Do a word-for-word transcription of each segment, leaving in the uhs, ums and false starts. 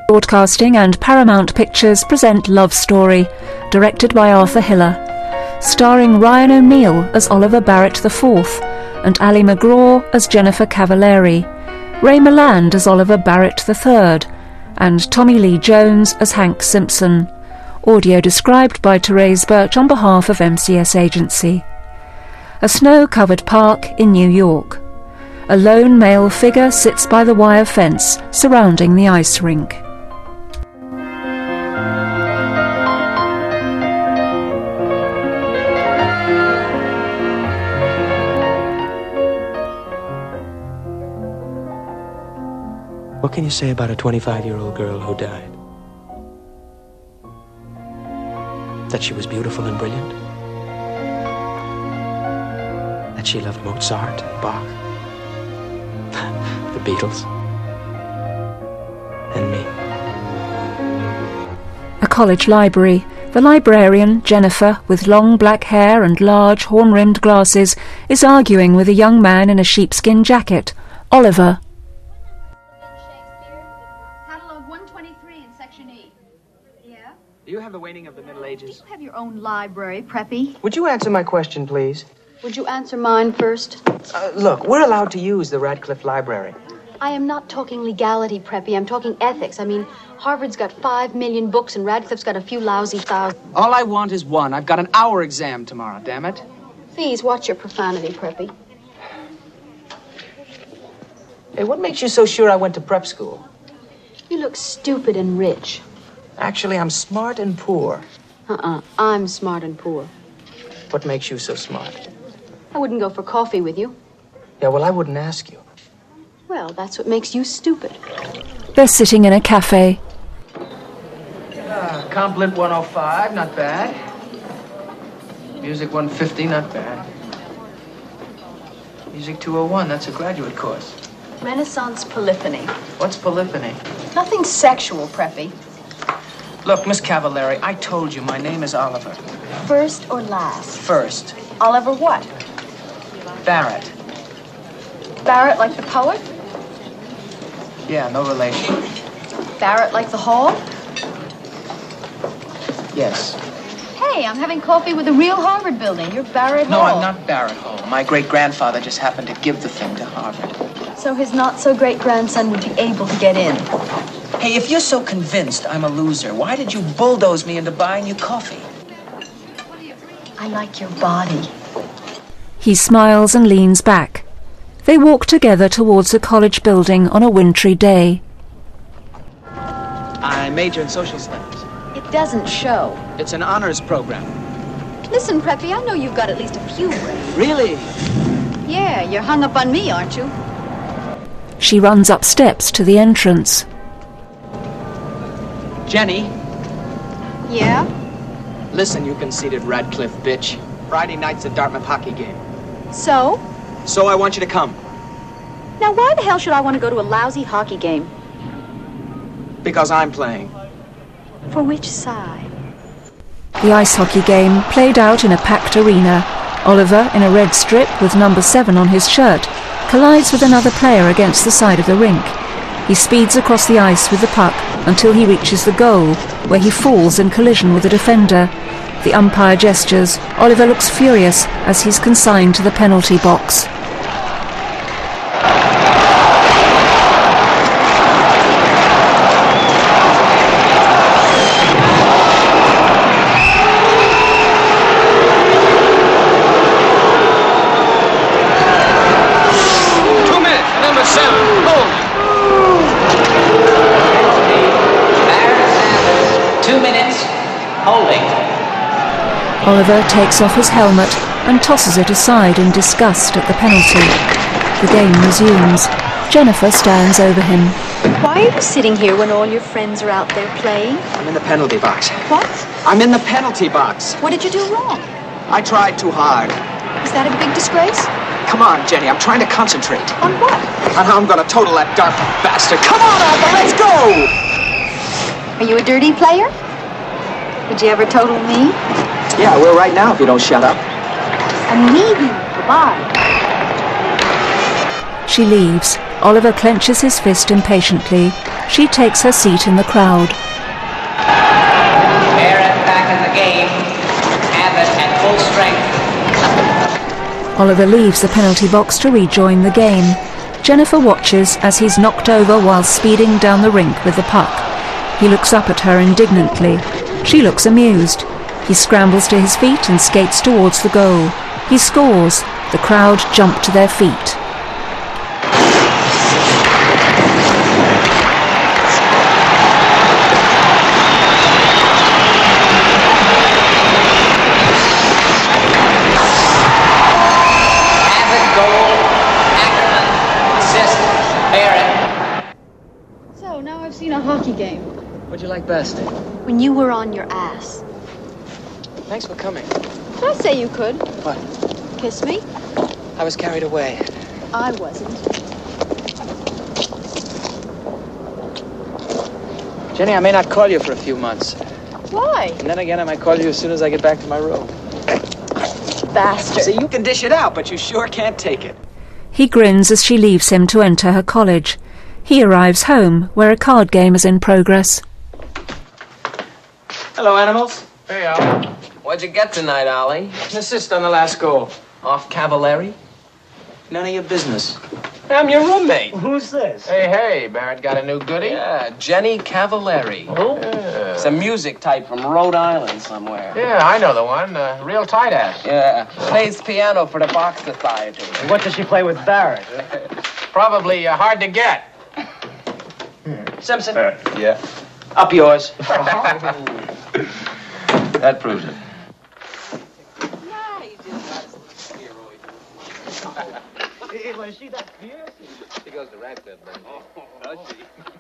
Broadcasting and Paramount Pictures present Love Story, directed by Arthur Hiller, starring Ryan O'Neal as Oliver Barrett the fourth and Ali MacGraw as Jennifer Cavallari, Ray Milland as Oliver Barrett the third, and Tommy Lee Jones as Hank Simpson. Audio described by Therese Birch on behalf of M C S Agency. A snow-covered park in New York. A lone male figure sits by the wire fence surrounding the ice rink. What can you say about a twenty-five-year-old girl who died? That she was beautiful and brilliant? That she loved Mozart and Bach? The Beatles? And me? A college library. The librarian, Jennifer, with long black hair and large horn-rimmed glasses, is arguing with a young man in a sheepskin jacket, Oliver. Do you have the waning of the Middle Ages? Do you have your own library, Preppy? Would you answer my question, please? Would you answer mine first? Uh, look, we're allowed to use the Radcliffe Library. I am not talking legality, Preppy. I'm talking ethics. I mean, Harvard's got five million books and Radcliffe's got a few lousy thousand. All I want is one. I've got an hour exam tomorrow, damn it. Please, watch your profanity, Preppy. Hey, what makes you so sure I went to prep school? You look stupid and rich. Actually, I'm smart and poor. Uh-uh. I'm smart and poor. What makes you so smart? I wouldn't go for coffee with you. Yeah, well, I wouldn't ask you. Well, that's what makes you stupid. They're sitting in a cafe. Uh, Complit one oh five, not bad. Music one fifty, not bad. Music two oh one, that's a graduate course. Renaissance polyphony. What's polyphony? Nothing sexual, Preppy. Look, Miss Cavallari, I told you my name is Oliver. First or last? First. Oliver what? Barrett. Barrett like the poet? Yeah, no relation. Barrett like the hall? Yes. Hey, I'm having coffee with the real Harvard building. You're Barrett No, Hall. I'm not Barrett Hall. My great-grandfather just happened to give the thing to Harvard. So his not-so-great-grandson would be able to get in. Hey, if you're so convinced I'm a loser, why did you bulldoze me into buying you coffee? I like your body. He smiles and leans back. They walk together towards a college building on a wintry day. I major in social studies. It doesn't show. It's an honors program. Listen, Preppy, I know you've got at least a few brains. Really? Yeah, you're hung up on me, aren't you? She runs up steps to the entrance. Jenny, Yeah? listen, you conceited Radcliffe bitch. Friday night's a Dartmouth hockey game. So? So I want you to come. Now, why the hell should I want to go to a lousy hockey game? Because I'm playing. For which side? The ice hockey game played out in a packed arena. Oliver, in a red strip with number seven on his shirt, collides with another player against the side of the rink. He speeds across the ice with the puck until he reaches the goal, where he falls in collision with a defender. The umpire gestures. Oliver looks furious as he's consigned to the penalty box. Two minutes, number seven, hold. Two minutes, holding. Oliver takes off his helmet and tosses it aside in disgust at the penalty. The game resumes. Jennifer stands over him. Why are you sitting here when all your friends are out there playing? I'm in the penalty box. What? I'm in the penalty box. What did you do wrong? I tried too hard. Is that a big disgrace? Come on, Jenny, I'm trying to concentrate. On what? On how I'm gonna total that Dartmouth bastard. Come on, Arthur, let's go! Are you a dirty player? Would you ever total me? Yeah, I will right now if you don't shut up. A me. Goodbye. She leaves. Oliver clenches his fist impatiently. She takes her seat in the crowd. Barrett back in the game. Abbott at full strength. Oliver leaves the penalty box to rejoin the game. Jennifer watches as he's knocked over while speeding down the rink with the puck. He looks up at her indignantly. She looks amused. He scrambles to his feet and skates towards the goal. He scores. The crowd jump to their feet. Abbott goal. Ackerman assist. Barrett. So, now I've seen a hockey game. What'd you like best? When you were on your ass. Thanks for coming. Did I say you could? What? Kiss me? I was carried away. I wasn't. Jenny, I may not call you for a few months. Why? And then again, I might call you as soon as I get back to my room. Bastard. See, you can dish it out, but you sure can't take it. He grins as she leaves him to enter her college. He arrives home, where a card game is in progress. Hello, animals. Hey, Al. What'd you get tonight, Ollie? An assist on the last goal. Off Cavalieri? None of your business. I'm your roommate. Who's this? Hey, hey, Barrett got a new goodie? Yeah, Jenny Cavalieri. Who? Yeah. It's a music type from Rhode Island somewhere. Yeah, I know the one. Uh, real tight ass. Yeah, plays piano for the Bach Society. And what does she play with Barrett? Probably uh, hard to get. Simpson. Uh, yeah. Up yours. That proves it. Hey, was she that fierce? She goes to Radcliffe, then. Does she?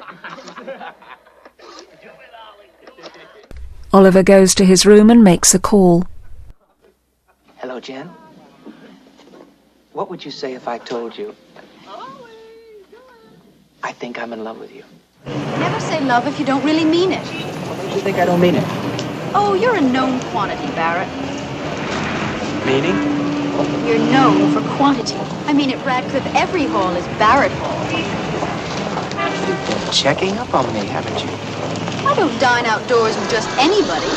Oliver goes to his room and makes a call. Hello, Jen. What would you say if I told you I think I'm in love with you? Never say love if you don't really mean it. What makes you think I don't mean it? Oh, you're a known quantity, Barrett. Meaning? You're known for quantity. I mean, at Radcliffe, every hall is Barrett Hall. You've been checking up on me, haven't you? I don't dine outdoors with just anybody.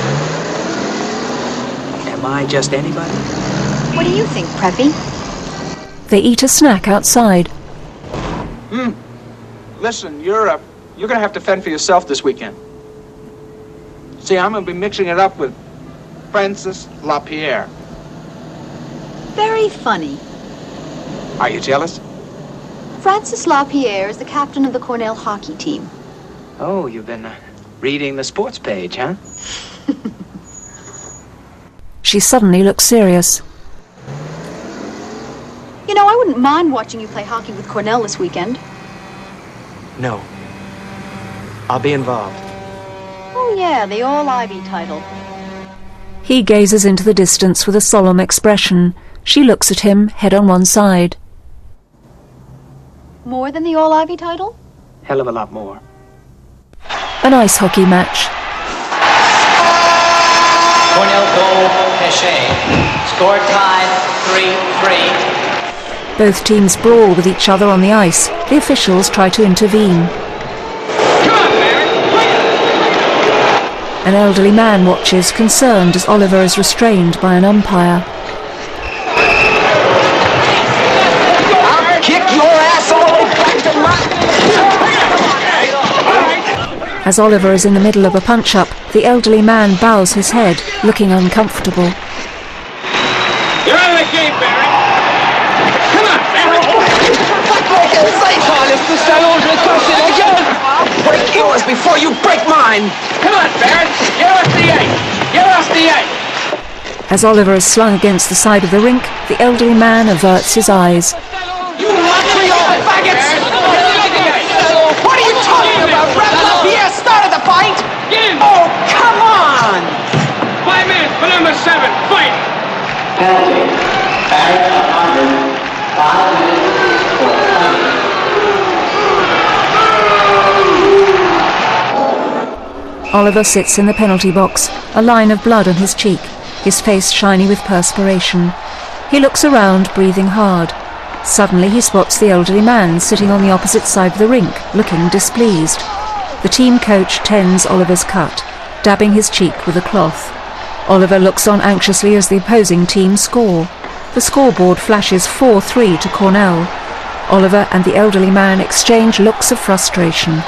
Am I just anybody? What do you think, Preppy? They eat a snack outside. Hmm. Listen, you're uh, you're gonna have to fend for yourself this weekend. See, I'm gonna be mixing it up with Francis LaPierre. Very funny. Are you jealous? Francis LaPierre is the captain of the Cornell hockey team. Oh, you've been uh, reading the sports page, huh? She suddenly looks serious. You know, I wouldn't mind watching you play hockey with Cornell this weekend. No. I'll be involved. Oh, yeah, the All-Ivy title. He gazes into the distance with a solemn expression. She looks at him, head on one side. More than the All-Ivy title? Hell of a lot more. An ice hockey match. Cornell goal, Pesce. Score tied, three three. Both teams brawl with each other on the ice. The officials try to intervene. An elderly man watches, concerned as Oliver is restrained by an umpire. I'll kick your ass all the way back to my... As Oliver is in the middle of a punch-up, the elderly man bows his head, looking uncomfortable. You're out of the game, Barrett. Come on, Barrett. I'll break yours before you break mine. Come on, Barrett. Give us the eight. Give us the eight. As Oliver is slung against the side of the rink, the elderly man averts his eyes. You Montreal faggots! What are you talking about? Red LaPierre started the fight! Oh, come on! Five minutes for number seven. Fight. Penalty. Barrett under. Five minutes. Oliver sits in the penalty box, a line of blood on his cheek, his face shiny with perspiration. He looks around, breathing hard. Suddenly he spots the elderly man sitting on the opposite side of the rink, looking displeased. The team coach tends Oliver's cut, dabbing his cheek with a cloth. Oliver looks on anxiously as the opposing team score. The scoreboard flashes four three to Cornell. Oliver and the elderly man exchange looks of frustration.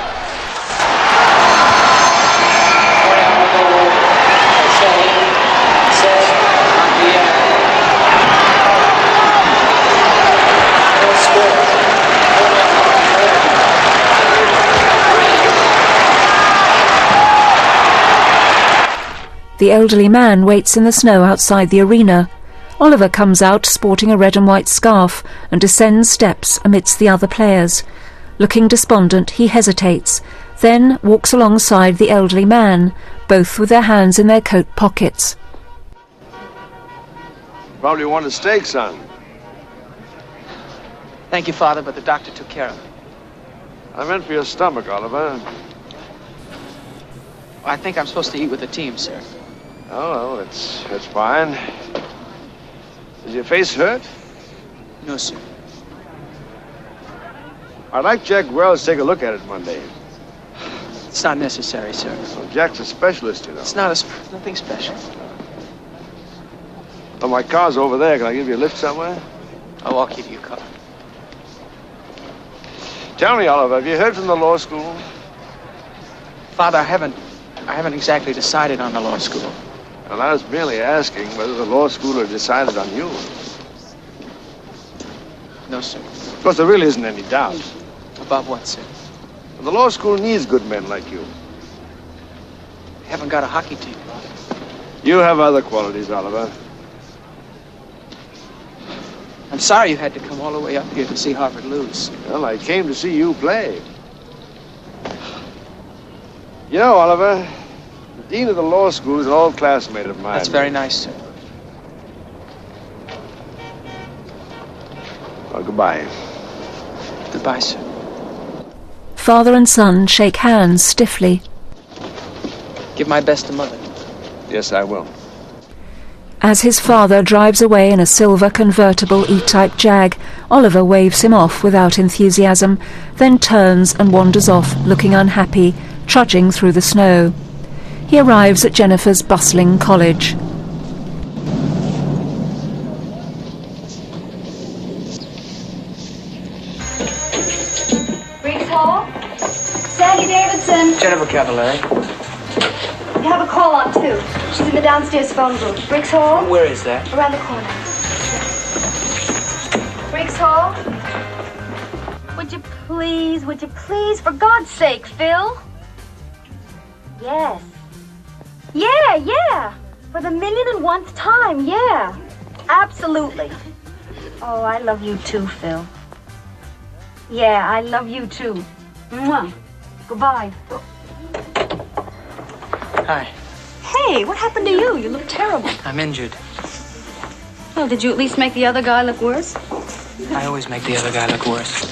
The elderly man waits in the snow outside the arena. Oliver comes out sporting a red and white scarf and descends steps amidst the other players. Looking despondent, he hesitates, then walks alongside the elderly man, both with their hands in their coat pockets. Probably want a steak, son. Thank you, Father, but the doctor took care of it. I meant for your stomach, Oliver. I think I'm supposed to eat with the team, sir. Oh, well, that's, that's fine. Does your face hurt? No, sir. I'd like Jack Wells to take a look at it Monday. It's not necessary, sir. Well, Jack's a specialist, you know. It's not a sp nothing special. Well, my car's over there. Can I give you a lift somewhere? I'll walk you to your car. Tell me, Oliver, have you heard from the law school? Father, I haven't, I haven't exactly decided on the law school. Well, I was merely asking whether the law school had decided on you. No, sir. Of course, there really isn't any doubt. About what, sir? Well, the law school needs good men like you. We haven't got a hockey team. You have other qualities, Oliver. I'm sorry you had to come all the way up here to see Harvard lose. Well, I came to see you play. You know, Oliver, the dean of the law school is an old classmate of mine. That's very nice, sir. Well, goodbye. Goodbye, sir. Father and son shake hands stiffly. Give my best to Mother. Yes, I will. As his father drives away in a silver convertible E-type Jag, Oliver waves him off without enthusiasm, then turns and wanders off, looking unhappy, trudging through the snow. He arrives at Jennifer's bustling college. Briggs Hall? Sandy Davidson. Jennifer Cavallari. You have a call on, too. She's in the downstairs phone booth. Briggs Hall? Where is that? Around the corner. Briggs Hall? Would you please, would you please, for God's sake, Phil? Yes. Yeah, yeah. For the million and one time, yeah. Absolutely. Oh, I love you too, Phil. Yeah, I love you too. Mwah. Goodbye. Hi. Hey, what happened to you? You look terrible. I'm injured. Well, did you at least make the other guy look worse? I always make the other guy look worse.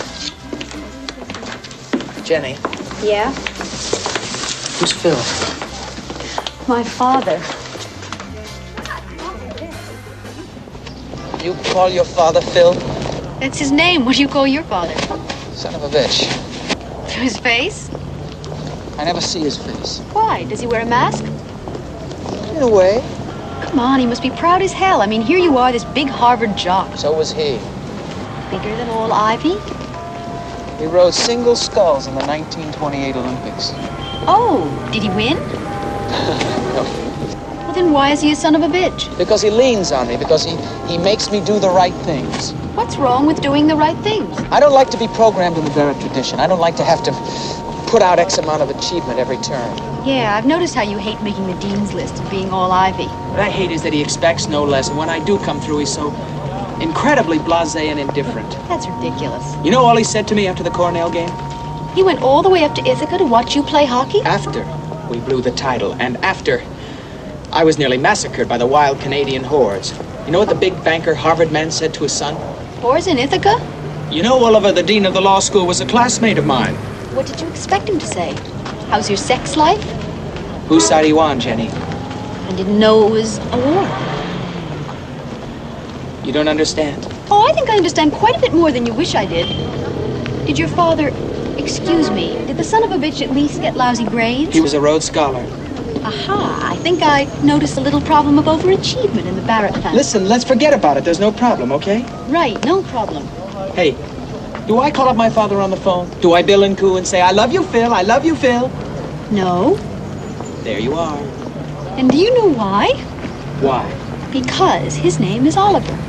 Jenny. Yeah? Who's Phil? My father. You call your father Phil? That's his name. What do you call your father? Son of a bitch. To his face? I never see his face. Why? Does he wear a mask? In a way. Come on, he must be proud as hell. I mean, here you are, this big Harvard jock. So was he. Bigger than old Ivy? He rode single sculls in the nineteen twenty-eight Olympics. Oh, did he win? No. Well, then why is he a son of a bitch? Because he leans on me, because he, he makes me do the right things. What's wrong with doing the right things? I don't like to be programmed in the Barrett tradition. I don't like to have to put out X amount of achievement every term. Yeah, I've noticed how you hate making the dean's list and being all Ivy. What I hate is that he expects no less, and when I do come through, he's so incredibly blasé and indifferent. That's ridiculous. You know all he said to me after the Cornell game? He went all the way up to Ithaca to watch you play hockey? After we blew the title, and after I was nearly massacred by the wild Canadian hordes. You know what the big banker Harvard man said to his son? Whores in Ithaca? You know, Oliver, the dean of the law school was a classmate of mine. What did you expect him to say? How's your sex life? Whose side are you on, Jenny? I didn't know it was a war. You don't understand. Oh, I think I understand quite a bit more than you wish I did. Did your father... Excuse me, did the son of a bitch at least get lousy grades? He was a Rhodes Scholar. Aha, I think I noticed a little problem of overachievement in the Barrett family. Listen, let's forget about it. There's no problem, okay? Right, no problem. Hey, do I call up my father on the phone? Do I bill and coo and say, I love you, Phil, I love you, Phil? No. There you are. And do you know why? Why? Because his name is Oliver.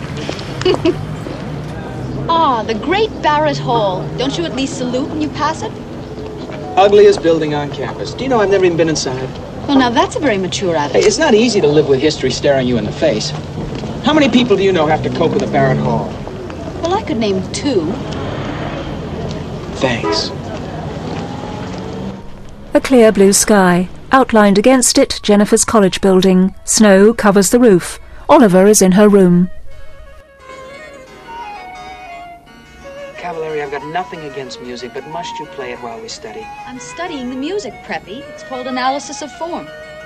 Ah, the great Barrett Hall. Don't you at least salute when you pass it? Ugliest building on campus. Do you know I've never even been inside? Well, now that's a very mature Hey, attitude. it's not easy to live with history staring you in the face. How many people do you know have to cope with a Barrett Hall? Well, I could name two. Thanks. A clear blue sky. Outlined against it, Jennifer's college building. Snow covers the roof. Oliver is in her room. Cavallari, I've got nothing against music, but must you play it while we study? I'm studying the music, Preppy. It's called analysis of form.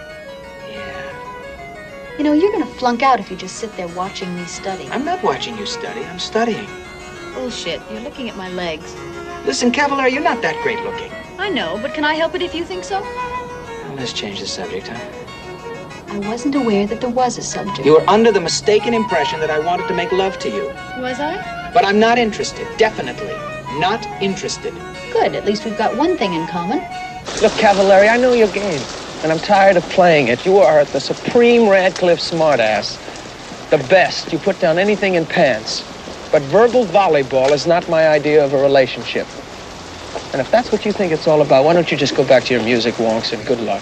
Yeah. You know, you're gonna flunk out if you just sit there watching me study. I'm not watching you study. I'm studying. Bullshit. You're looking at my legs. Listen, Cavallari, you're not that great looking. I know, but can I help it if you think so? Well, let's change the subject, huh? I wasn't aware that there was a subject. You were under the mistaken impression that I wanted to make love to you. Was I? But I'm not interested. Definitely not interested. Good. At least we've got one thing in common. Look, Cavallari, I know your game, and I'm tired of playing it. You are the supreme Radcliffe smartass. The best. You put down anything in pants. But verbal volleyball is not my idea of a relationship. And if that's what you think it's all about, why don't you just go back to your music wonks and good luck.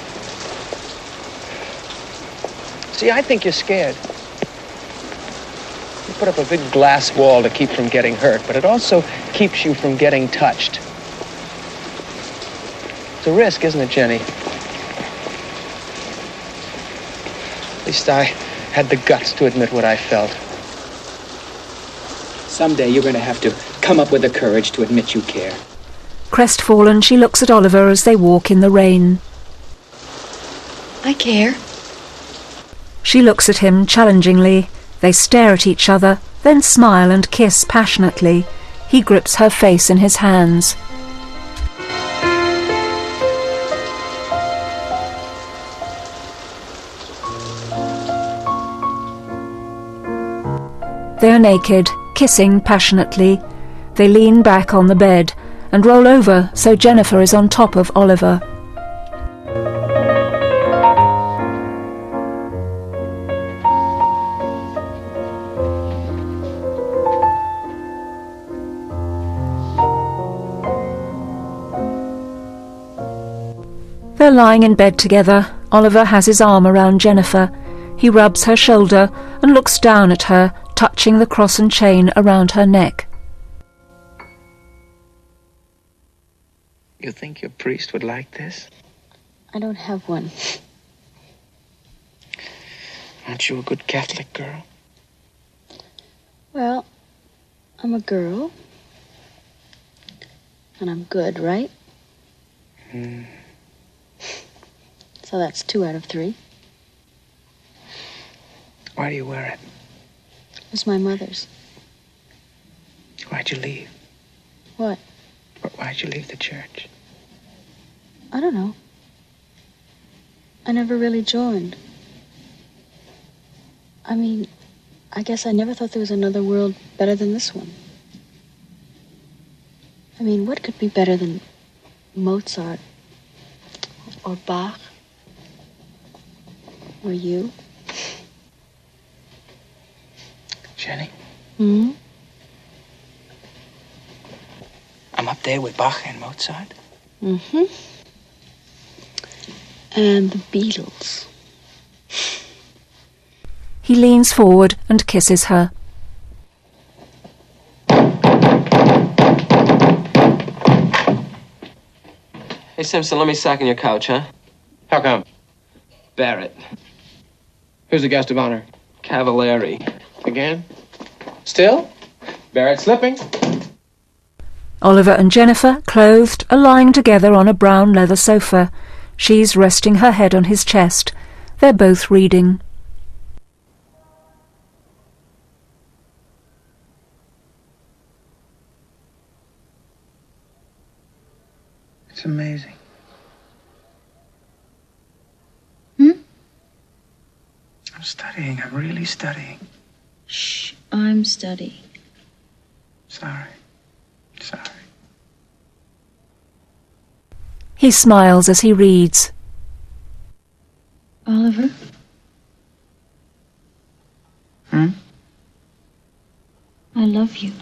See, I think you're scared. You put up a big glass wall to keep from getting hurt, but it also keeps you from getting touched. It's a risk, isn't it, Jenny? At least I had the guts to admit what I felt. Someday you're going to have to come up with the courage to admit you care. Crestfallen, she looks at Oliver as they walk in the rain. I care. She looks at him challengingly. They stare at each other, then smile and kiss passionately. He grips her face in his hands. They are naked, kissing passionately. They lean back on the bed and roll over so Jennifer is on top of Oliver. They're lying in bed together. Oliver has his arm around Jennifer. He rubs her shoulder and looks down at her, touching the cross and chain around her neck. You think your priest would like this? I don't have one. Aren't you a good Catholic girl? Well, I'm a girl. And I'm good, right? Hmm. So that's two out of three. Why do you wear it? It was my mother's. Why'd you leave? What? Why'd you leave the church? I don't know. I never really joined. I mean, I guess I never thought there was another world better than this one. I mean, what could be better than Mozart or Bach or you? Jenny? Hmm? I'm up there with Bach and Mozart. Mm-hmm. And the Beatles. He leans forward and kisses her. Hey, Simpson, let me second your couch, huh? How come? Barrett. Who's the guest of honor? Cavallari. Again? Still? Barrett slipping? Oliver and Jennifer, clothed, are lying together on a brown leather sofa. She's resting her head on his chest. They're both reading. It's amazing. Hmm? I'm studying. I'm really studying. Shh, I'm studying. Sorry. Sorry. He smiles as he reads. Oliver? Hmm? I love you.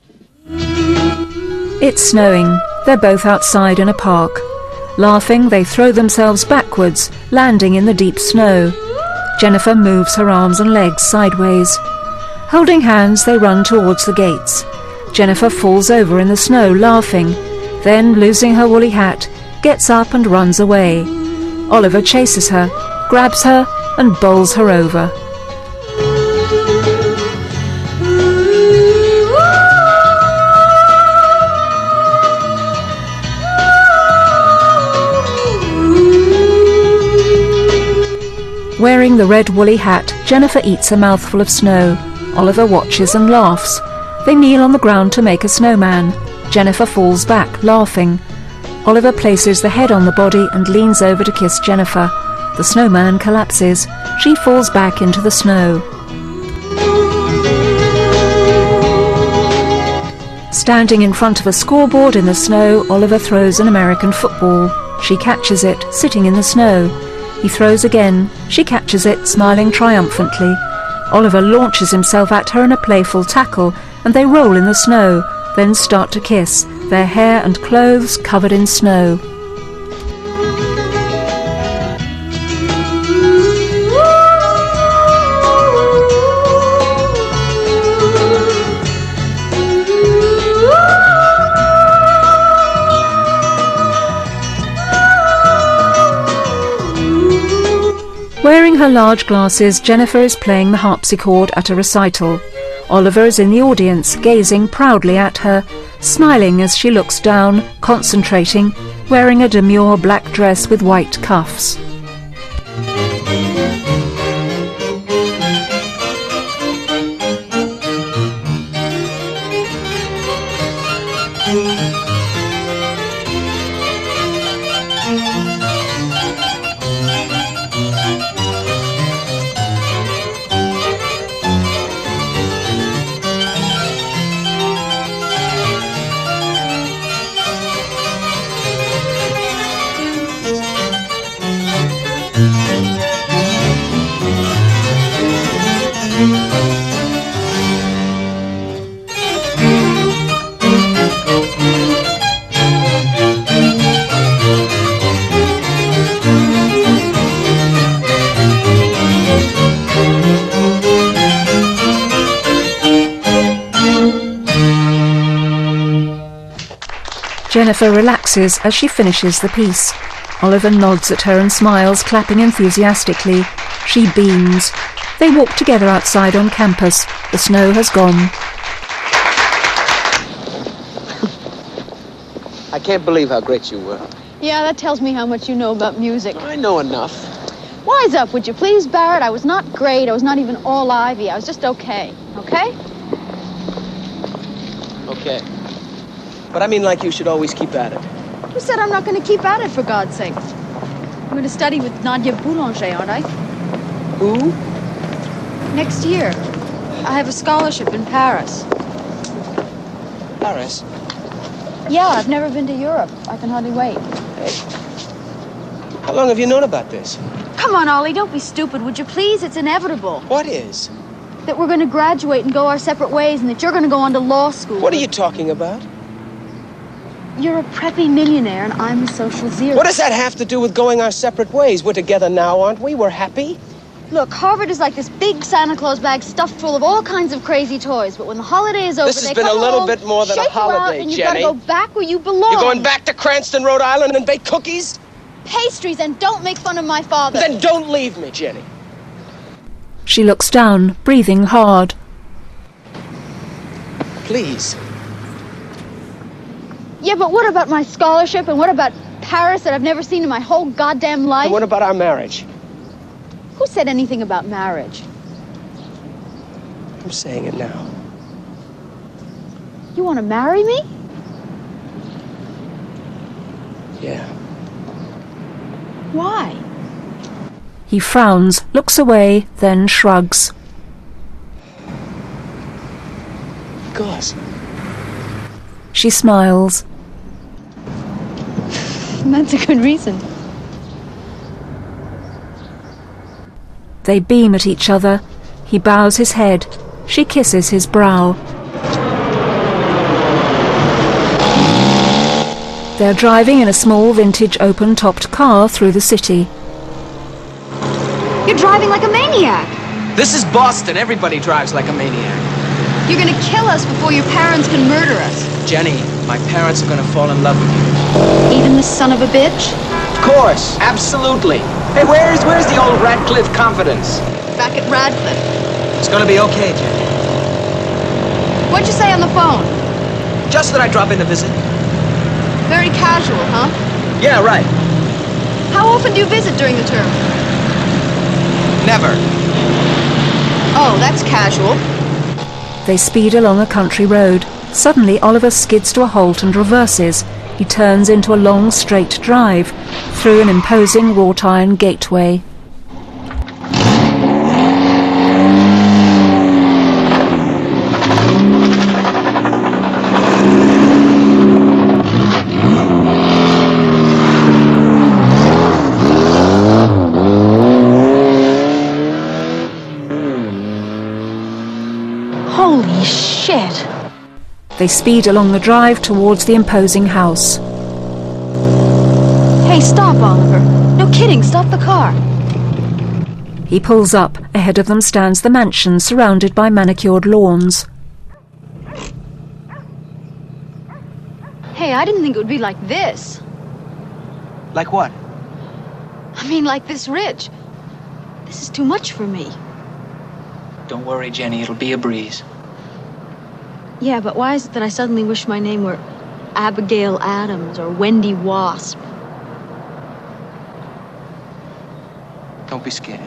It's snowing. They're both outside in a park. Laughing, they throw themselves backwards, landing in the deep snow. Jennifer moves her arms and legs sideways. Holding hands, they run towards the gates. Jennifer falls over in the snow, laughing. Then, losing her woolly hat, gets up and runs away. Oliver chases her, grabs her, and bowls her over. Wearing the red woolly hat, Jennifer eats a mouthful of snow. Oliver watches and laughs. They kneel on the ground to make a snowman. Jennifer falls back, laughing. Oliver places the head on the body and leans over to kiss Jennifer. The snowman collapses. She falls back into the snow. Standing in front of a scoreboard in the snow, Oliver throws an American football. She catches it, sitting in the snow. He throws again. She catches it, smiling triumphantly. Oliver launches himself at her in a playful tackle, and they roll in the snow, then start to kiss, their hair and clothes covered in snow. Wearing her large glasses, Jennifer is playing the harpsichord at a recital. Oliver is in the audience, gazing proudly at her, smiling as she looks down, concentrating, wearing a demure black dress with white cuffs. Jennifer relaxes as she finishes the piece. Oliver nods at her and smiles, clapping enthusiastically. She beams. They walk together outside on campus. The snow has gone. I can't believe how great you were. Yeah, that tells me how much you know about music. I know enough. Wise up, would you please, Barrett? I was not great. I was not even all Ivy. I was just okay. Okay? Okay. But I mean like you should always keep at it. Who said I'm not going to keep at it, for God's sake? I'm going to study with Nadia Boulanger, aren't I? Who? Next year. I have a scholarship in Paris. Paris? Yeah, I've never been to Europe. I can hardly wait. Hey. How long have you known about this? Come on, Ollie, don't be stupid, would you please? It's inevitable. What is? That we're going to graduate and go our separate ways, and that you're going to go on to law school. What are you talking about? You're a preppy millionaire, and I'm a social zero. What does that have to do with going our separate ways? We're together now, aren't we? We're happy. Look, Harvard is like this big Santa Claus bag stuffed full of all kinds of crazy toys, but when the holiday is over, this has they been come a little home, bit more than a shake you out, holiday, and you've Jenny. got to go back where you belong. You're going back to Cranston, Rhode Island, and bake cookies? Pastries, and don't make fun of my father. Then don't leave me, Jenny. She looks down, breathing hard. Please. Yeah, but what about my scholarship, and what about Paris that I've never seen in my whole goddamn life? And what about our marriage? Who said anything about marriage? I'm saying it now. You want to marry me? Yeah. Yeah. Why? He frowns, looks away, then shrugs. Because. She smiles. That's a good reason. They beam at each other. He bows his head. She kisses his brow. They're driving in a small vintage open-topped car through the city. You're driving like a maniac. This is Boston. Everybody drives like a maniac. You're gonna kill us before your parents can murder us. Jenny, my parents are gonna fall in love with you. Even the son of a bitch? Of course, absolutely. Hey, where's where's the old Radcliffe confidence? Back at Radcliffe. It's gonna be okay, Jenny. What'd you say on the phone? Just that I drop in to visit. Very casual, huh? Yeah, right. How often do you visit during the term? Never. Oh, that's casual. They speed along a country road. Suddenly, Oliver skids to a halt and reverses. He turns into a long, straight drive through an imposing wrought-iron gateway. Holy shit! They speed along the drive towards the imposing house. Hey, stop, Oliver. No kidding, stop the car. He pulls up. Ahead of them stands the mansion, surrounded by manicured lawns. Hey, I didn't think it would be like this. Like what? I mean, like this rich. This is too much for me. Don't worry, Jenny. It'll be a breeze. Yeah, but why is it that I suddenly wish my name were Abigail Adams or Wendy Wasp? Don't be scared.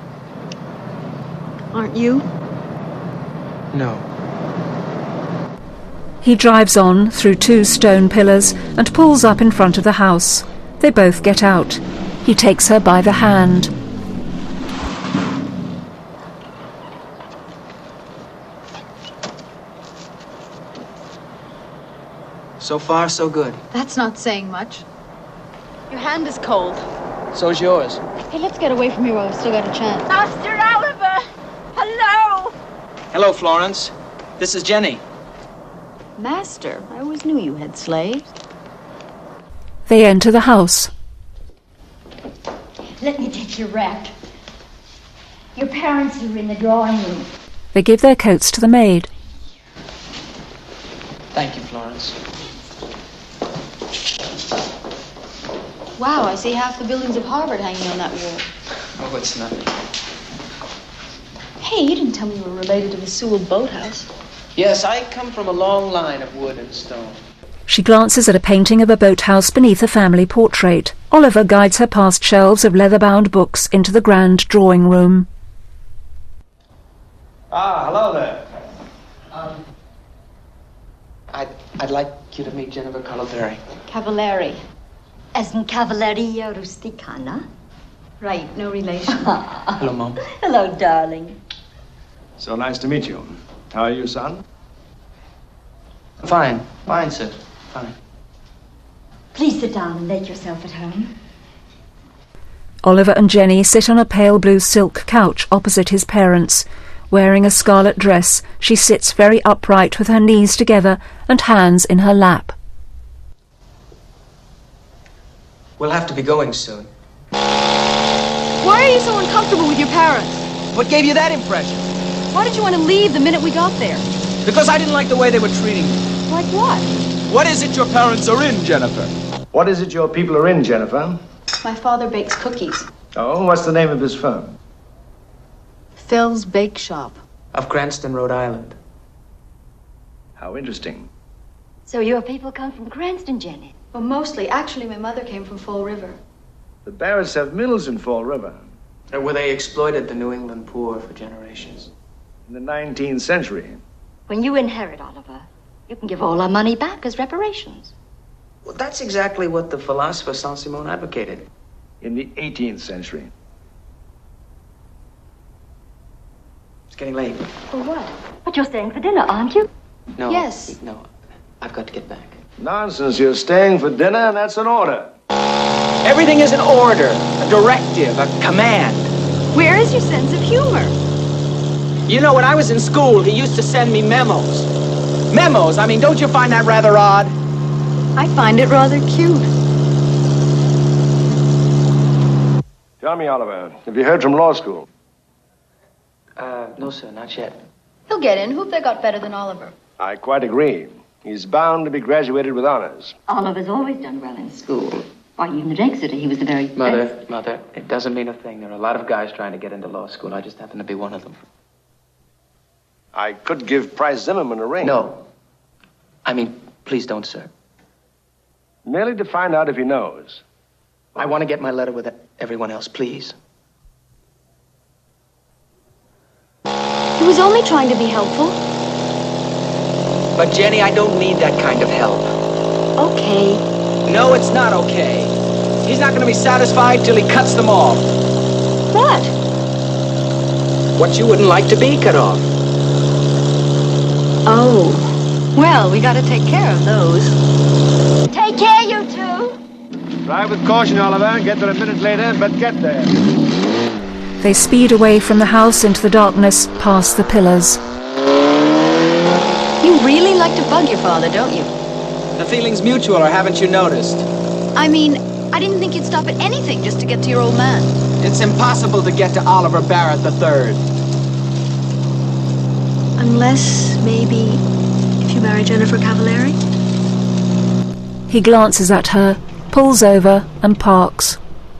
Aren't you? No. He drives on through two stone pillars and pulls up in front of the house. They both get out. He takes her by the hand. So far, so good. That's not saying much. Your hand is cold. So's yours. Hey, let's get away from here while we've still got a chance. Master Oliver! Hello! Hello, Florence. This is Jenny. Master, I always knew you had slaves. They enter the house. Let me take your wrap. Your parents are in the drawing room. They give their coats to the maid. Thank you, Florence. Wow, I see half the buildings of Harvard hanging on that wall. Oh, it's nothing. Hey, you didn't tell me you were related to the Sewell Boathouse. Yes, I come from a long line of wood and stone. She glances at a painting of a boathouse beneath a family portrait. Oliver guides her past shelves of leather-bound books into the grand drawing room. Ah, hello there. Um, I'd, I'd like you to meet Jennifer Cavallari. Cavallari. As in Cavalleria Rusticana? Right, no relation. Hello, Mom. Hello, darling. So nice to meet you. How are you, son? Fine. Fine, sir. Fine. Please sit down and make yourself at home. Oliver and Jenny sit on a pale blue silk couch opposite his parents. Wearing a scarlet dress, she sits very upright with her knees together and hands in her lap. We'll have to be going soon. Why are you so uncomfortable with your parents? What gave you that impression? Why did you want to leave the minute we got there? Because I didn't like the way they were treating me. Like what? What is it your parents are in, Jennifer? What is it your people are in, Jennifer? My father bakes cookies. Oh, what's the name of his firm? Phil's Bake Shop. Of Cranston, Rhode Island. How interesting. So your people come from Cranston, Jenny? Well, mostly. Actually, my mother came from Fall River. The Barretts have mills in Fall River. Or where they exploited the New England poor for generations. In the nineteenth century. When you inherit, Oliver, you can give all our money back as reparations. Well, that's exactly what the philosopher Saint-Simon advocated. In the eighteenth century. It's getting late. For what? But you're staying for dinner, aren't you? No. Yes. No. I've got to get back. Nonsense. You're staying for dinner, and that's an order. Everything is an order, a directive, a command. Where is your sense of humor? You know, when I was in school, he used to send me memos. Memos? I mean, don't you find that rather odd? I find it rather cute. Tell me, Oliver, have you heard from law school? Uh, no, sir, not yet. He'll get in. Who've they got better than Oliver? I quite agree. He's bound to be graduated with honors. Oliver's always done well in school. Why, even at Exeter, he was the very Mother, best. Mother, it doesn't mean a thing. There are a lot of guys trying to get into law school. I just happen to be one of them. I could give Price Zimmerman a ring. No. I mean, please don't, sir. Merely to find out if he knows. I want to get my letter with everyone else, please. He was only trying to be helpful. But, Jenny, I don't need that kind of help. Okay. No, it's not okay. He's not going to be satisfied till he cuts them off. What? What you wouldn't like to be cut off. Oh. Well, we got to take care of those. Take care, you two. Drive with caution, Oliver. Get there a minute later, but get there. They speed away from the house into the darkness, past the pillars. You really like to bug your father, don't you? The feeling's mutual, or haven't you noticed? I mean, I didn't think you'd stop at anything just to get to your old man. It's impossible to get to Oliver Barrett the third. Unless, maybe, if you marry Jennifer Cavallari? He glances at her, pulls over, and parks.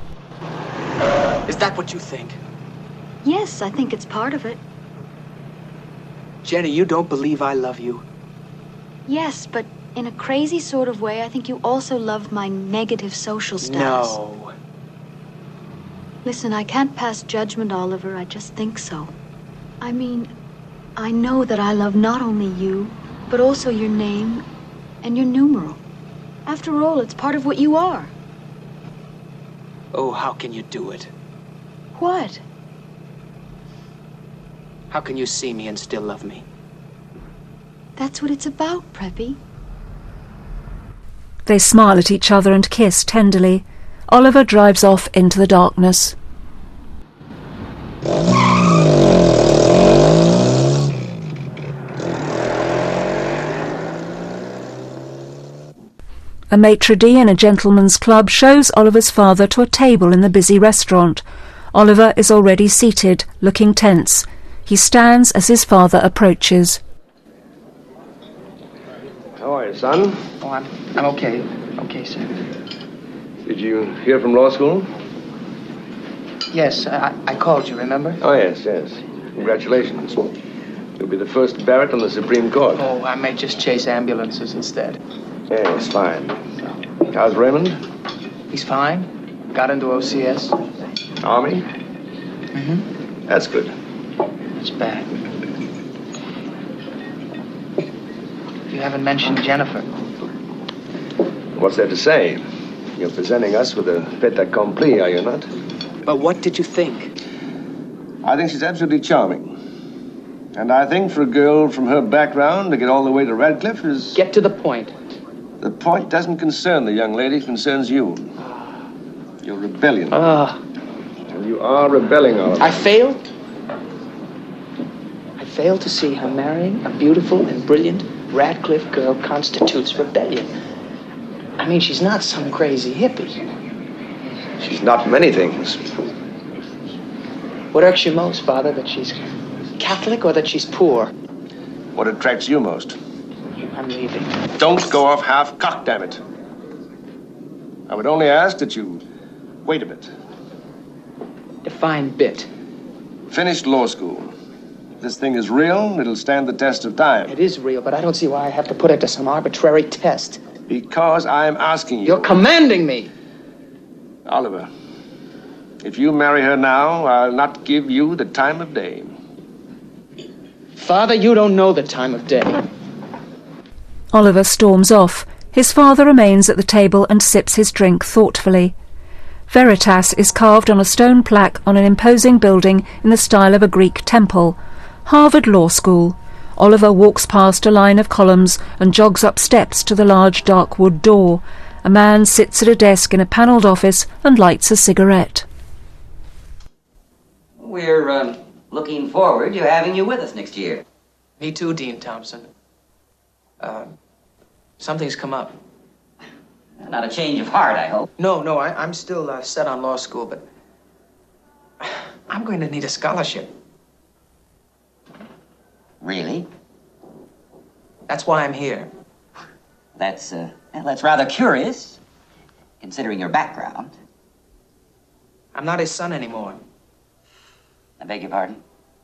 Is that what you think? Yes, I think it's part of it. Jenny, you don't believe I love you? Yes, but in a crazy sort of way, I think you also love my negative social status. No. Listen, I can't pass judgment, Oliver. I just think so. I mean, I know that I love not only you, but also your name and your numeral. After all, it's part of what you are. Oh, how can you do it? What? How can you see me and still love me? That's what it's about, Preppy. They smile at each other and kiss tenderly. Oliver drives off into the darkness. A maitre d' in a gentleman's club shows Oliver's father to a table in the busy restaurant. Oliver is already seated, looking tense. He stands as his father approaches. How are you, son? Oh, I'm, I'm okay. Okay, sir. Did you hear from law school? Yes, I, I called you, remember? Oh, yes, yes. Congratulations. You'll be the first Barrett on the Supreme Court. Oh, I may just chase ambulances instead. Yes, fine. How's Raymond? He's fine. Got into O C S. Army? Mm-hmm. That's good. It's bad. You haven't mentioned Jennifer. What's there to say? You're presenting us with a fait accompli, are you not? But what did you think? I think she's absolutely charming. And I think for a girl from her background to get all the way to Radcliffe is... Get to the point. The point doesn't concern the young lady, it concerns you. Your rebellion. Ah. And you are rebelling, Oliver. I failed? I failed to see how marrying a beautiful and brilliant Radcliffe girl constitutes rebellion. I mean, she's not some crazy hippie. She's not many things. What irks you most, Father, that she's Catholic or that she's poor? What attracts you most? I'm leaving. Don't go off half-cocked, damn it. I would only ask that you wait a bit. Define bit. Finished law school. If this thing is real, it'll stand the test of time. It is real, but I don't see why I have to put it to some arbitrary test. Because I'm asking you. You're commanding me. Oliver, if you marry her now, I'll not give you the time of day. Father, you don't know the time of day. Oliver storms off. His father remains at the table and sips his drink thoughtfully. Veritas is carved on a stone plaque on an imposing building in the style of a Greek temple. Harvard Law School. Oliver walks past a line of columns and jogs up steps to the large dark wood door. A man sits at a desk in a panelled office and lights a cigarette. We're um, looking forward to having you with us next year. Me too, Dean Thompson. Uh, something's come up. Not a change of heart, I hope. No, no, I, I'm still uh, set on law school, but I'm going to need a scholarship. Really? That's why I'm here. That's, uh, well, that's rather curious, considering your background. I'm not his son anymore. I beg your pardon?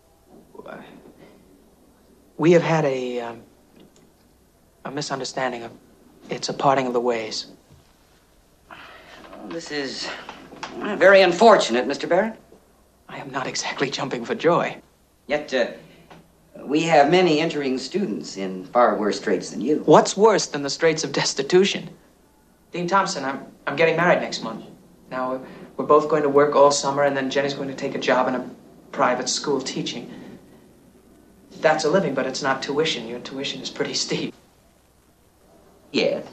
We have had a, um, a misunderstanding. Of, it's a parting of the ways. Well, this is uh, very unfortunate, Mister Barrett. I am not exactly jumping for joy. Yet, uh, we have many entering students in far worse straits than you. What's worse than the straits of destitution? Dean Thompson, I'm, I'm getting married next month. Now, we're both going to work all summer, and then Jenny's going to take a job in a private school teaching. That's a living, but it's not tuition. Your tuition is pretty steep. Yes.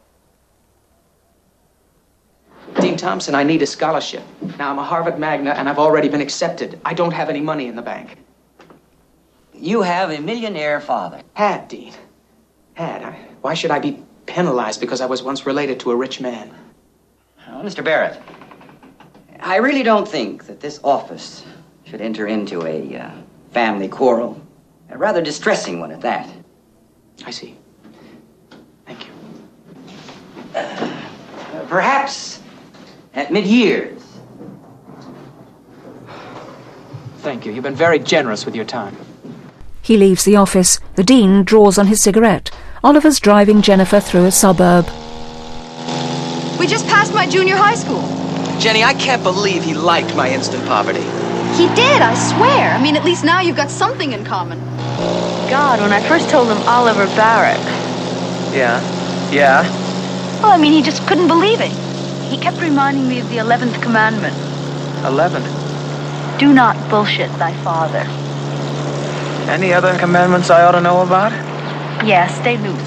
Dean Thompson, I need a scholarship. Now, I'm a Harvard Magna, and I've already been accepted. I don't have any money in the bank. You have a millionaire father. Had, Dean. Had. I, why should I be penalized because I was once related to a rich man? Well, Mister Barrett, I really don't think that this office should enter into a uh, family quarrel. A rather distressing one at that. I see. Thank you. Uh, perhaps at mid-years. Thank you. You've been very generous with your time. He leaves the office. The Dean draws on his cigarette. Oliver's driving Jennifer through a suburb. We just passed my junior high school. Jenny, I can't believe he liked my instant poverty. He did, I swear. I mean, at least now you've got something in common. God, when I first told him Oliver Barrett. Yeah, yeah. Well, I mean, he just couldn't believe it. He kept reminding me of the eleventh commandment. Eleven. Do not bullshit thy father. Any other commandments I ought to know about? Yeah, stay loose.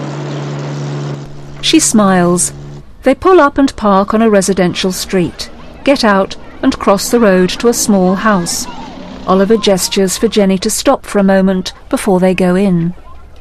She smiles. They pull up and park on a residential street, get out and cross the road to a small house. Oliver gestures for Jenny to stop for a moment before they go in.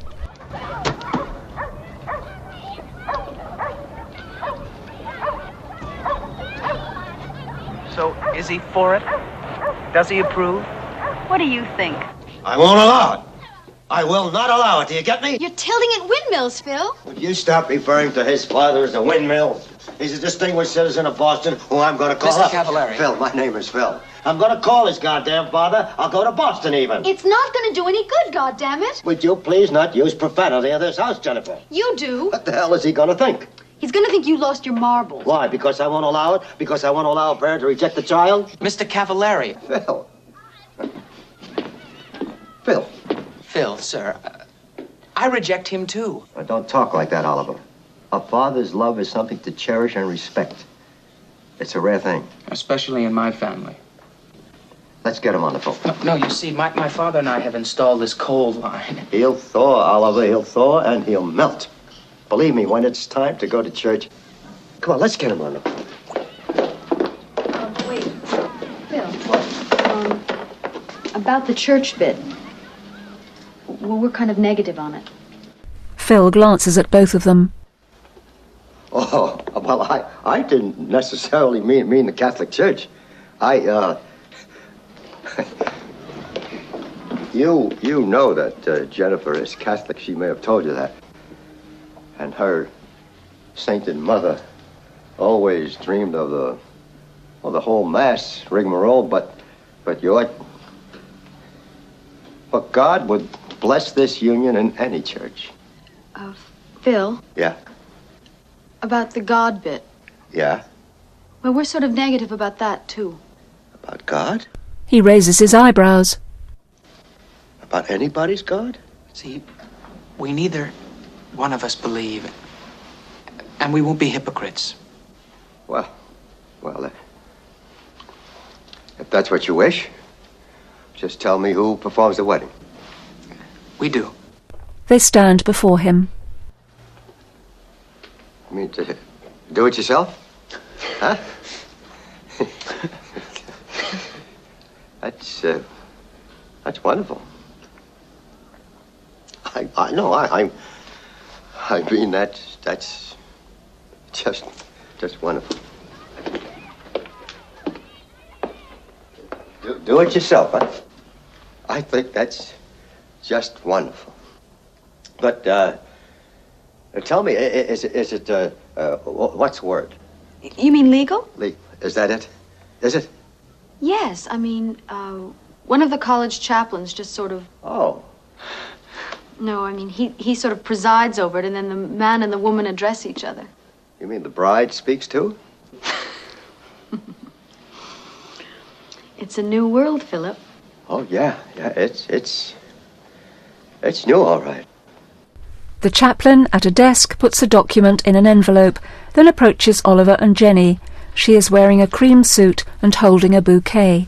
So, is he for it? Does he approve? What do you think? I won't allow it. I will not allow it. Do you get me? You're tilting at windmills, Phil. Would you stop referring to his father as a windmill? He's a distinguished citizen of Boston who I'm going to call Mister up. Cavallari. Phil, my name is Phil. I'm going to call his goddamn father. I'll go to Boston even. It's not going to do any good, goddammit. Would you please not use profanity in this house, Jennifer? You do. What the hell is he going to think? He's going to think you lost your marbles. Why? Because I won't allow it? Because I won't allow a parent to reject the child? Mister Cavallari. Phil. Phil. Phil, sir. Uh, I reject him too. Now, don't talk like that, Oliver. A father's love is something to cherish and respect. It's a rare thing. Especially in my family. Let's get him on the phone. No, no, you see, my, my father and I have installed this cold line. He'll thaw, Oliver. He'll thaw and he'll melt. Believe me, when it's time to go to church. Come on, let's get him on the phone. Uh, wait. Phil. What? Um, about the church bit. Well, we're kind of negative on it. Phil glances at both of them. Oh, well, I, I didn't necessarily mean, mean the Catholic Church. I, uh... you, you know that uh, Jennifer is Catholic. She may have told you that. And her sainted mother always dreamed of the, well, the whole Mass rigmarole, but, but you're... But God would bless this union in any church. Uh, Phil? Yeah? About the God bit. Yeah? Well, we're sort of negative about that, too. About God? He raises his eyebrows. About anybody's God? See, we neither one of us believe And we won't be hypocrites. Well, well, uh, if that's what you wish, just tell me who performs the wedding. We do. They stand before him. You mean to do it yourself? Huh? That's, uh, that's wonderful. I, I know, I, I, I mean, that's, that's just, just wonderful. Do, do it yourself, huh? I think that's just wonderful. But, uh, tell me, is, is it, uh, uh, what's the word? You mean legal? Legal. Is that it? Is it? Yes, I mean, uh, one of the college chaplains just sort of... Oh. No, I mean, he, he sort of presides over it, and then the man and the woman address each other. You mean the bride speaks too? It's a new world, Philip. Oh, yeah, yeah, it's, it's, it's new, all right. The chaplain at a desk puts a document in an envelope, then approaches Oliver and Jenny. She is wearing a cream suit and holding a bouquet.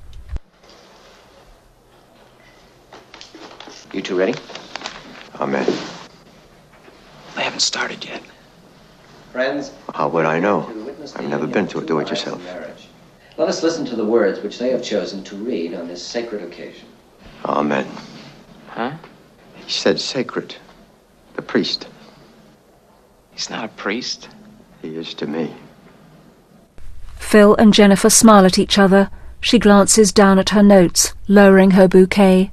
You two ready? Amen. They haven't started yet. Friends, how would I know? I've never been to a do-it-yourself. Let us listen to the words which they have chosen to read on this sacred occasion. Amen. Huh? He said sacred. The priest. He's not a priest. He is to me. Phil and Jennifer smile at each other. She glances down at her notes, lowering her bouquet.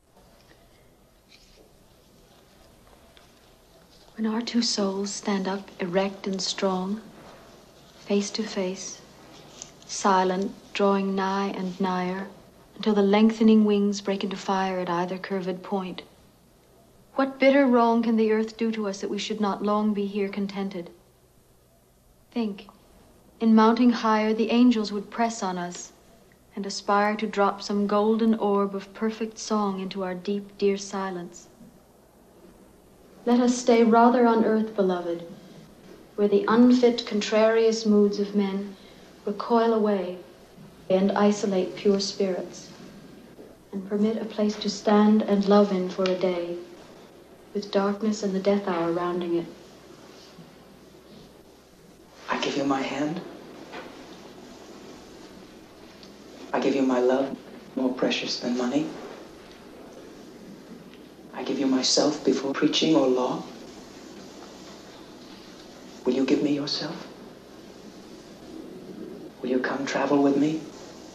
When our two souls stand up erect and strong, face to face, silent, drawing nigh and nigher, until the lengthening wings break into fire at either curved point, what bitter wrong can the earth do to us that we should not long be here contented? Think, in mounting higher, the angels would press on us and aspire to drop some golden orb of perfect song into our deep, dear silence. Let us stay rather on earth, beloved, where the unfit, contrarious moods of men recoil away and isolate pure spirits, and permit a place to stand and love in for a day, with darkness and the death hour rounding it. I give you my hand. I give you my love, more precious than money. I give you myself before preaching or law. Will you give me yourself? Will you come travel with me?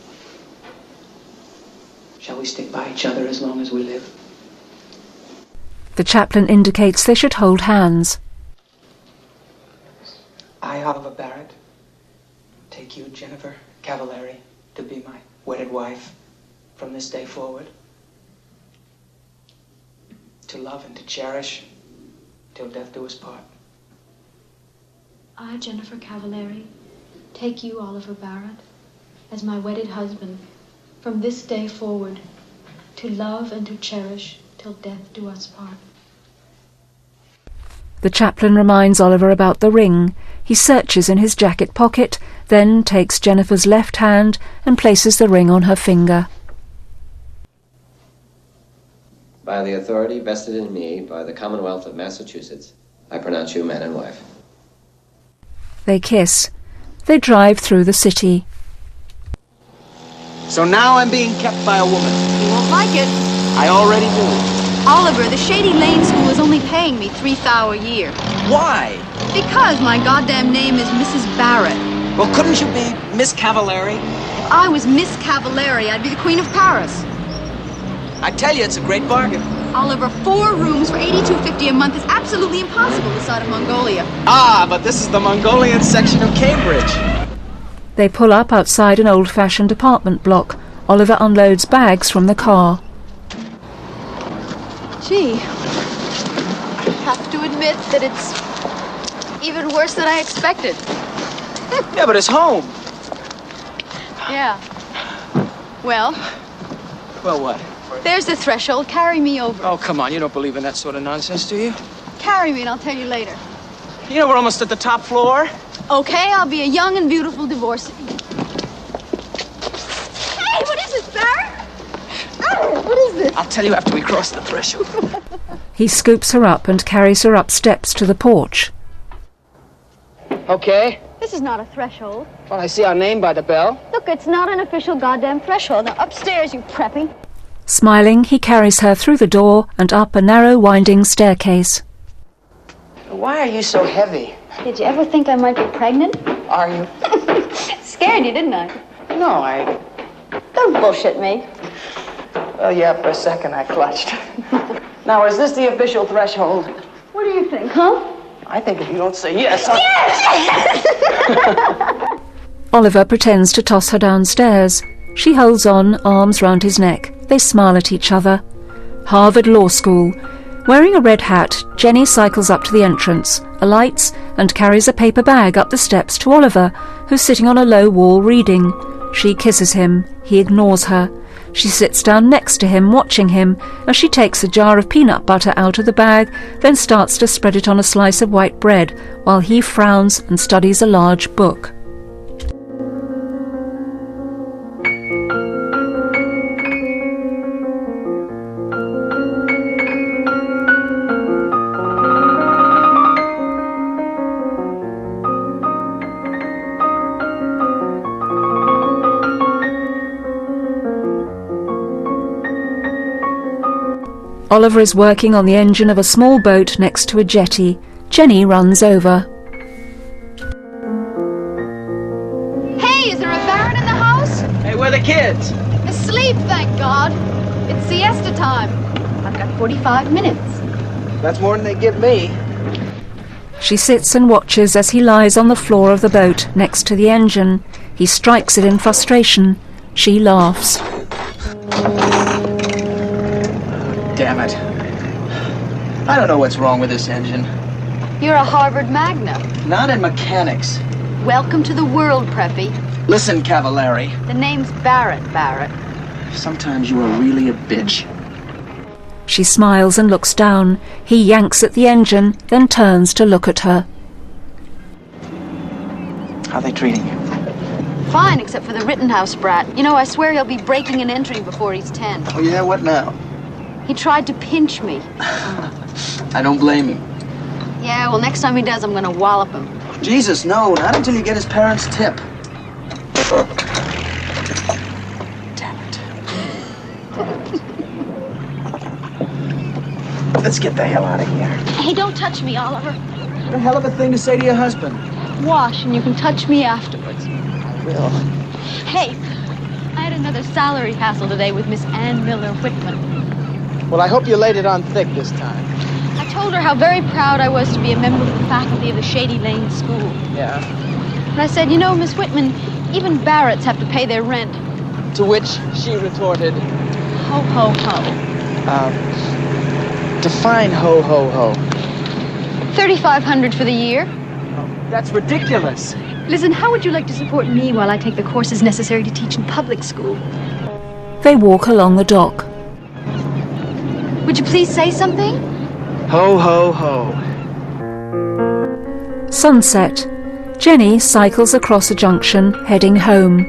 Shall we stick by each other as long as we live? The chaplain indicates they should hold hands. I, Oliver Barrett, take you, Jennifer Cavallari, to be my wedded wife from this day forward. To love and to cherish till death do us part. I, Jennifer Cavallari, take you, Oliver Barrett, as my wedded husband, from this day forward, to love and to cherish till death do us part. The chaplain reminds Oliver about the ring. He searches in his jacket pocket, then takes Jennifer's left hand and places the ring on her finger. By the authority vested in me by the Commonwealth of Massachusetts, I pronounce you man and wife. They kiss. They drive through the city. So now I'm being kept by a woman. You won't like it. I already do. Oliver, the Shady Lane School is only paying me three thou a year. Why? Because my goddamn name is Missus Barrett. Well, couldn't you be Miss Cavallari? If I was Miss Cavallari, I'd be the Queen of Paris. I tell you, it's a great bargain. Oliver, four rooms for eighty-two fifty a month is absolutely impossible this side of Mongolia. Ah, but this is the Mongolian section of Cambridge. They pull up outside an old-fashioned apartment block. Oliver unloads bags from the car. Gee, I have to admit that it's even worse than I expected. Yeah, but it's home. Yeah. Well, Well, what? there's the threshold. Carry me over. Oh, come on. You don't believe in that sort of nonsense, do you? Carry me and I'll tell you later. You know we're almost at the top floor. Okay, I'll be a young and beautiful divorcee. Hey, what is this, Barrett? Oh, what is this? I'll tell you after we cross the threshold. He scoops her up and carries her up steps to the porch. Okay. This is not a threshold. Well, I see our name by the bell. Look, it's not an official goddamn threshold. Now, upstairs, you preppy. Smiling, he carries her through the door and up a narrow, winding staircase. Why are you so heavy? Did you ever think I might be pregnant? Are you? Scared you, didn't I? No, I... Don't bullshit me. Well, yeah, for a second I clutched. Now, is this the official threshold? What do you think, huh? I think if you don't say yes, I'll... Yes! Oliver pretends to toss her downstairs. She holds on, arms round his neck. They smile at each other. Harvard Law School. Wearing a red hat, Jenny cycles up to the entrance, alights, and carries a paper bag up the steps to Oliver, who's sitting on a low wall reading. She kisses him. He ignores her. She sits down next to him, watching him, as she takes a jar of peanut butter out of the bag, then starts to spread it on a slice of white bread, while he frowns and studies a large book. Oliver is working on the engine of a small boat next to a jetty. Jenny runs over. Hey, is there a Barrett in the house? Hey, where are the kids? Asleep, thank God. It's siesta time. I've got forty-five minutes. That's more than they give me. She sits and watches as he lies on the floor of the boat next to the engine. He strikes it in frustration. She laughs. Damn it. I don't know what's wrong with this engine. You're a Harvard magna. Not in mechanics. Welcome to the world, Preppy. Listen, Cavallari. The name's Barrett, Barrett. Sometimes you are really a bitch. She smiles and looks down. He yanks at the engine, then turns to look at her. How are they treating you? Fine, except for the Rittenhouse brat. You know, I swear he'll be breaking and entering before he's ten. Oh, yeah? What now? He tried to pinch me. I don't blame him. Yeah, well, next time he does, I'm gonna wallop him. Jesus, no. Not until you get his parents' tip. Damn it. Let's get the hell out of here. Hey, don't touch me, Oliver. What a hell of a thing to say to your husband. Wash, and you can touch me afterwards. I will. Hey, I had another salary hassle today with Miss Ann Miller Whitman. Well, I hope you laid it on thick this time. I told her how very proud I was to be a member of the faculty of the Shady Lane School. Yeah. And I said, you know, Miss Whitman, even Barretts have to pay their rent. To which she retorted, Ho, ho, ho. Um, define ho, ho, ho. thirty-five hundred dollars for the year. That's ridiculous. Listen, how would you like to support me while I take the courses necessary to teach in public school? They walk along the dock. Would you please say something? Ho, ho, ho. Sunset. Jenny cycles across a junction, heading home.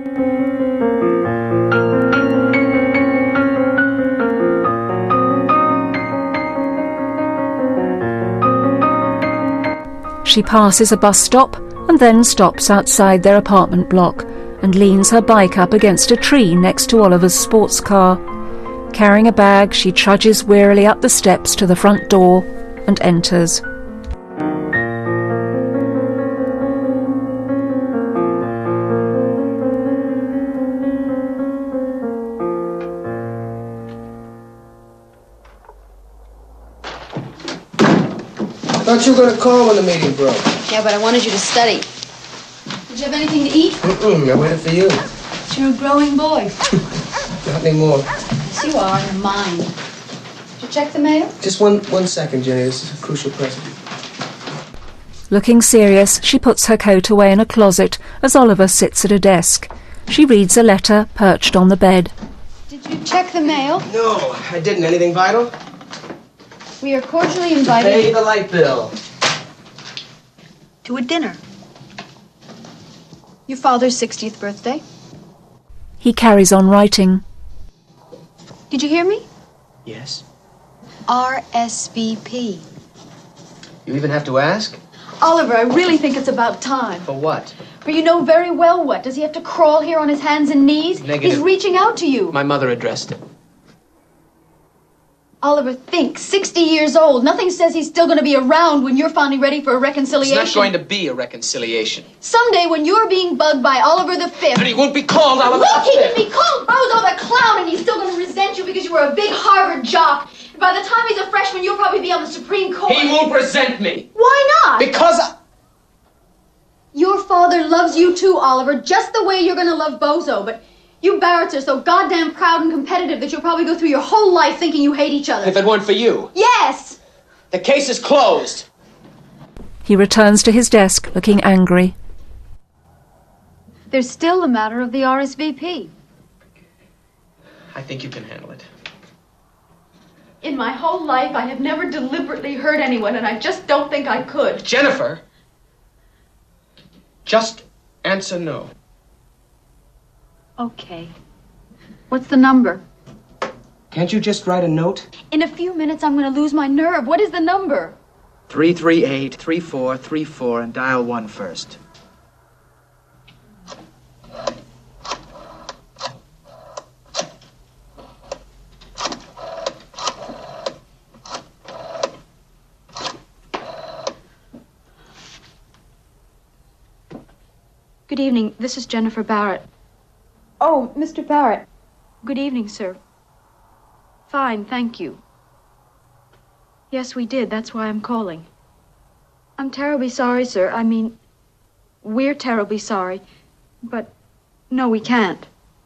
She passes a bus stop and then stops outside their apartment block and leans her bike up against a tree next to Oliver's sports car. Carrying a bag, she trudges wearily up the steps to the front door and enters. I thought you were going to call when the meeting broke. Yeah, but I wanted you to study. Did you have anything to eat? Mm-mm, I waited for you. But you're a growing boy. Not anymore. Yes, you are, in mind. Did you check the mail? Just one, one second, Jenny. This is a crucial present. Looking serious, she puts her coat away in a closet as Oliver sits at a desk. She reads a letter perched on the bed. Did you check the mail? No, I didn't. Anything vital? We are cordially invited... Pay the light bill. to a dinner. Your father's sixtieth birthday. He carries on writing. Did you hear me? Yes. R S V P. You even have to ask? Oliver, I really think it's about time. For what? For you know very well what. Does he have to crawl here on his hands and knees? Negative. He's reaching out to you. My mother addressed it. Oliver, think. sixty years old. Nothing says he's still going to be around when you're finally ready for a reconciliation. It's not going to be a reconciliation. Someday when you're being bugged by Oliver the Fifth. And he won't be called Oliver Look, the he Fifth. can be called Bozo the Clown, and he's still going to resent you because you were a big Harvard jock. And by the time he's a freshman, you'll probably be on the Supreme Court. He won't resent me. Why not? Because I... Your father loves you too, Oliver, just the way you're going to love Bozo, but... You Barretts are so goddamn proud and competitive that you'll probably go through your whole life thinking you hate each other. If it weren't for you. Yes! The case is closed. He returns to his desk, looking angry. There's still the matter of the R S V P. I think you can handle it. In my whole life, I have never deliberately hurt anyone, and I just don't think I could. Jennifer, just answer no. Okay. What's the number? Can't you just write a note? In a few minutes, I'm going to lose my nerve. What is the number? three three eight, three four three four and dial one first. Good evening. This is Jennifer Barrett. Oh, Mister Barrett. Good evening, sir. Fine, thank you. Yes, we did. That's why I'm calling. I'm terribly sorry, sir. I mean, we're terribly sorry. But, no, we can't.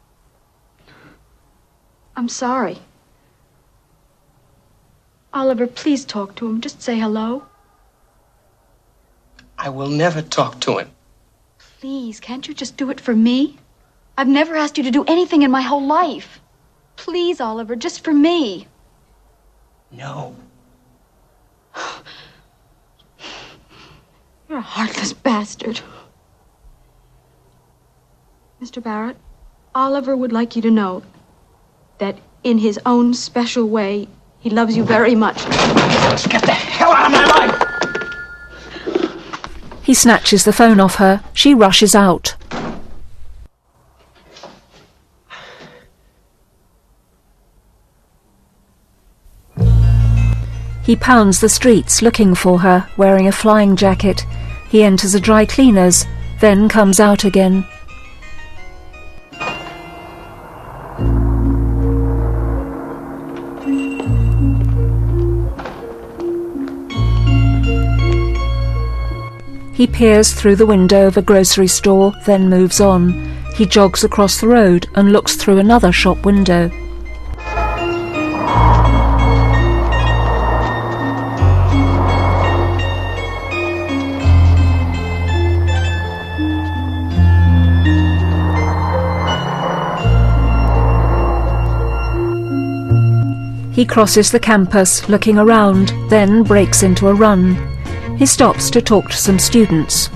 I'm sorry. Oliver, please talk to him. Just say hello. I will never talk to him. Please, can't you just do it for me? I've never asked you to do anything in my whole life. Please, Oliver, just for me. No. You're a heartless bastard. Mister Barrett, Oliver would like you to know that in his own special way, he loves you very much. Just get the hell out of my life! He snatches the phone off her. She rushes out. He pounds the streets looking for her, wearing a flying jacket. He enters a dry cleaner's, then comes out again. He peers through the window of a grocery store, then moves on. He jogs across the road and looks through another shop window. He crosses the campus, looking around, then breaks into a run. He stops to talk to some students.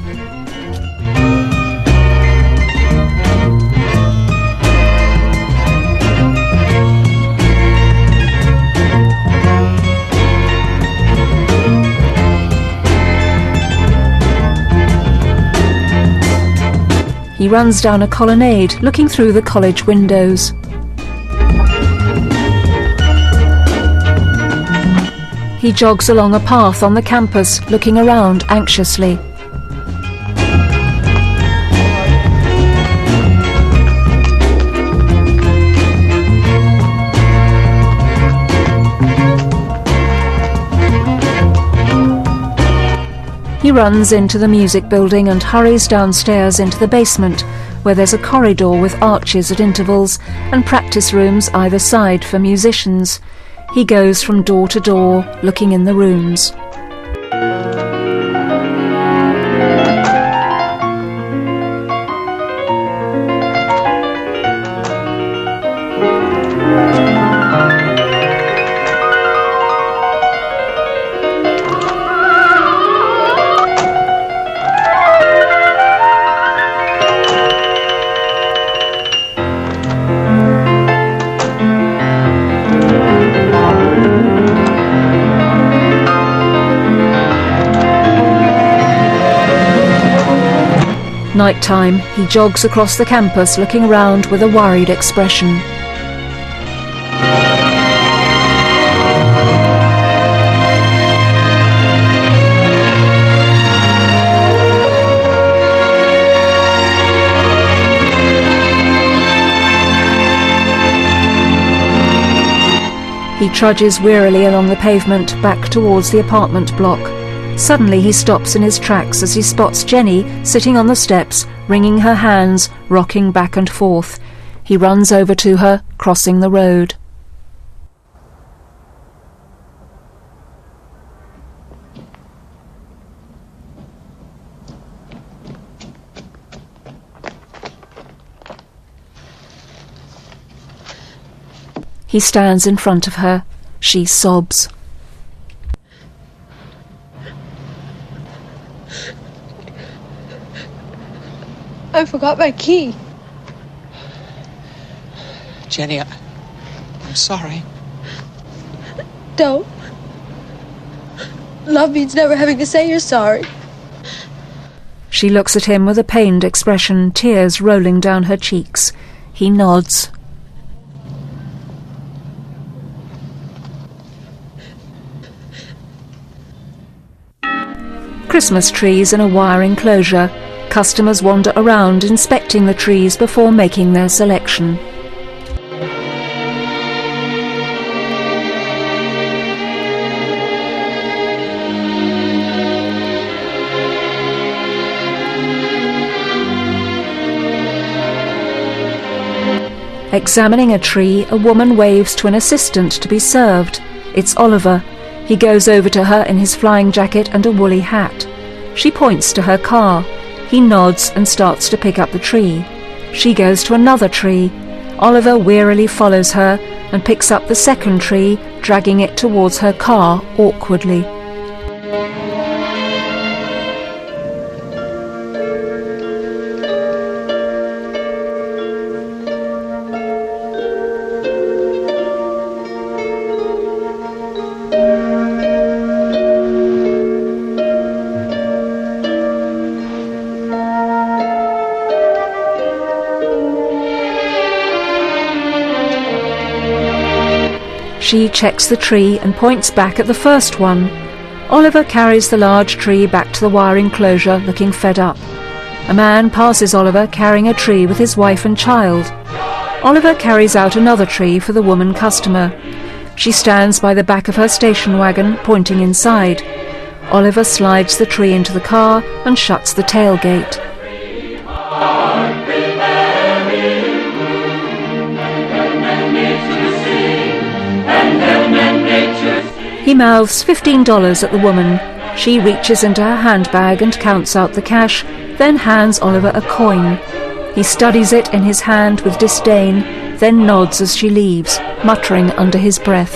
He runs down a colonnade, looking through the college windows. He jogs along a path on the campus, looking around anxiously. He runs into the music building and hurries downstairs into the basement, where there's a corridor with arches at intervals and practice rooms either side for musicians. He goes from door to door, looking in the rooms. night time, he jogs across the campus looking round with a worried expression. He trudges wearily along the pavement back towards the apartment block. Suddenly he stops in his tracks as he spots Jenny sitting on the steps, wringing her hands, rocking back and forth. He runs over to her, crossing the road. He stands in front of her. She sobs. I forgot my key. Jenny, I, I'm sorry. Don't. Love means never having to say you're sorry. She looks at him with a pained expression, tears rolling down her cheeks. He nods. Christmas trees in a wire enclosure. Customers wander around inspecting the trees before making their selection. Examining a tree, a woman waves to an assistant to be served. It's Oliver. He goes over to her in his flying jacket and a woolly hat. She points to her car. He nods and starts to pick up the tree. She goes to another tree. Oliver wearily follows her and picks up the second tree, dragging it towards her car awkwardly. She checks the tree and points back at the first one. Oliver carries the large tree back to the wire enclosure, looking fed up. A man passes Oliver carrying a tree with his wife and child. Oliver carries out another tree for the woman customer. She stands by the back of her station wagon, pointing inside. Oliver slides the tree into the car and shuts the tailgate. He mouths fifteen dollars at the woman. She reaches into her handbag and counts out the cash, then hands Oliver a coin. He studies it in his hand with disdain, then nods as she leaves, muttering under his breath.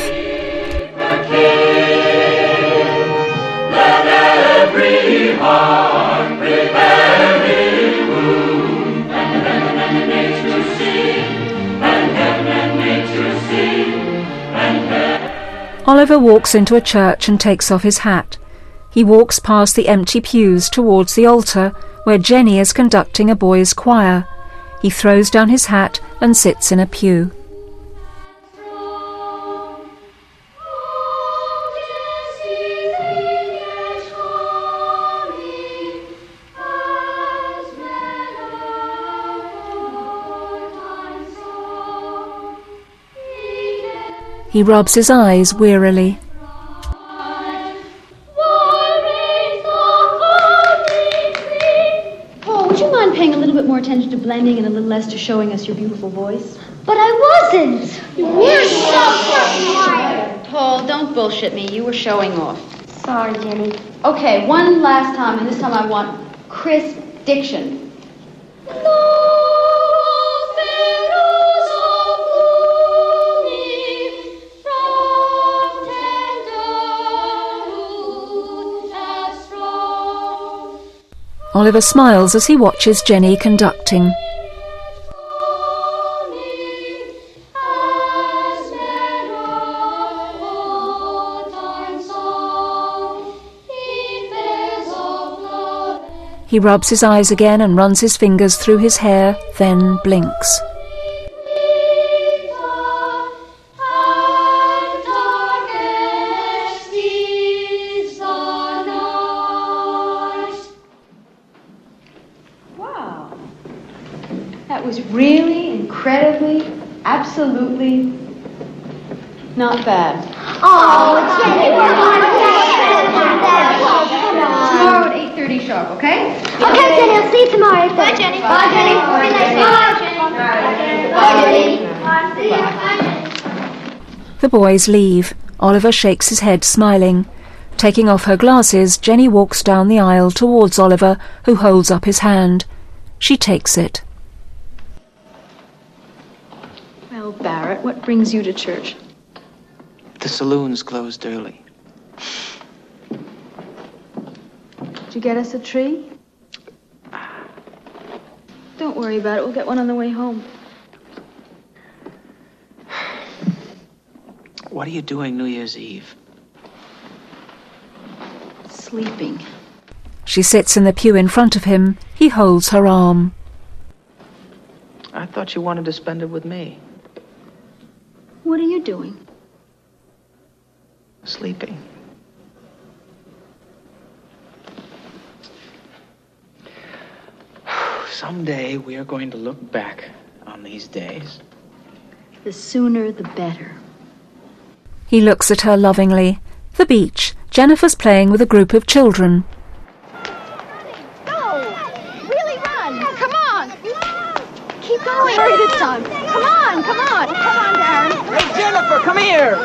Let every heart prepare its room, and heaven and nature sing, and heaven and nature sing, and heaven. Oliver walks into a church and takes off his hat. He walks past the empty pews towards the altar, where Jenny is conducting a boys' choir. He throws down his hat and sits in a pew. He rubs his eyes wearily. Paul, would you mind paying a little bit more attention to blending and a little less to showing us your beautiful voice? But I wasn't. You're so quiet. Paul, don't bullshit me. You were showing off. Sorry, Jenny. Okay, one last time, and this time I want crisp diction. Oliver smiles as he watches Jenny conducting. He rubs his eyes again and runs his fingers through his hair, then blinks. Wow. That was really, incredibly, absolutely not bad. Oh, Jenny, we're Tomorrow at eight thirty sharp, okay? Okay, Jenny, I'll see you tomorrow. Bye, Jenny. Bye, Jenny. Bye, Jenny. Bye, Jenny. Bye, Jenny. The boys leave. Oliver shakes his head, smiling. Taking off her glasses, Jenny walks down the aisle towards Oliver, who holds up his hand. She takes it. Well, Barrett, what brings you to church? The saloon's closed early. Did you get us a tree? Don't worry about it. We'll get one on the way home. What are you doing New Year's Eve? Sleeping. She sits in the pew in front of him. He holds her arm. I thought you wanted to spend it with me. What are you doing? Sleeping. Someday we are going to look back on these days. The sooner the better. He looks at her lovingly. The beach. Jennifer's playing with a group of children. Go! Really run! Come on! Keep going! Hurry this time! Come on! Come on! Come on, Darren! Hey, Jennifer, come here!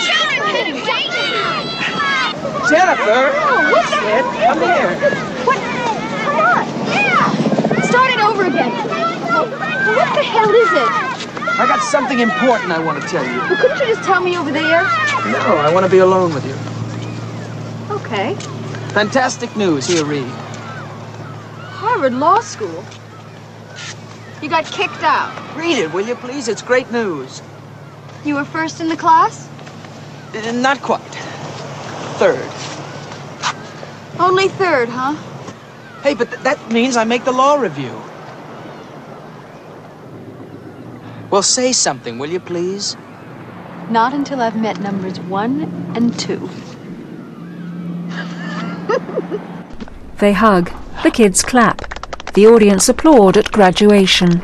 Jennifer! Oh, what's Sid, come here. What? Come on! Yeah! Start it over again. What the hell is it? I got something important I want to tell you. Well, couldn't you just tell me over there? No, I want to be alone with you. Okay. Fantastic news. Here, read. Harvard Law School? You got kicked out. Read it, will you, please? It's great news. You were first in the class? Uh, not quite. Third. Only third, huh? Hey, but th that means I make the law review. Well, say something, will you, please? Not until I've met numbers one and two. They hug. The kids clap. The audience applaud at graduation.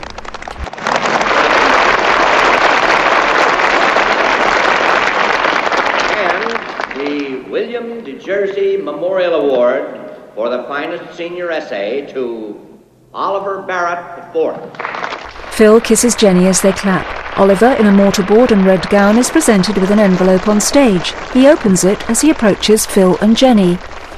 And the William de Jersey Memorial Award for the finest senior essay to Oliver Barrett the fourth. Phil kisses Jenny as they clap. Oliver, in a mortarboard and red gown, is presented with an envelope on stage. He opens it as he approaches Phil and Jenny.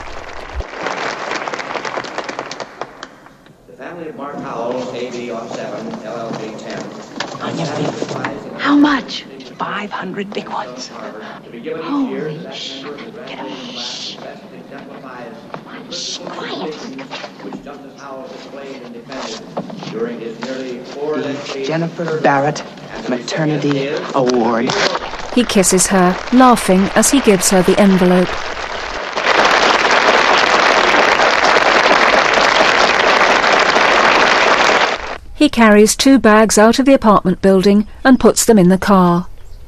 The family of Mark Howell, A B on seven, L L B ten. How much? Five hundred big ones. Holy sh! Get up. Shh. Shh, quiet. Which Justice Howell displayed and defended during his nearly four decades. Jennifer Barrett Maternity Award. He kisses her, laughing as he gives her the envelope. He carries two bags out of the apartment building and puts them in the car.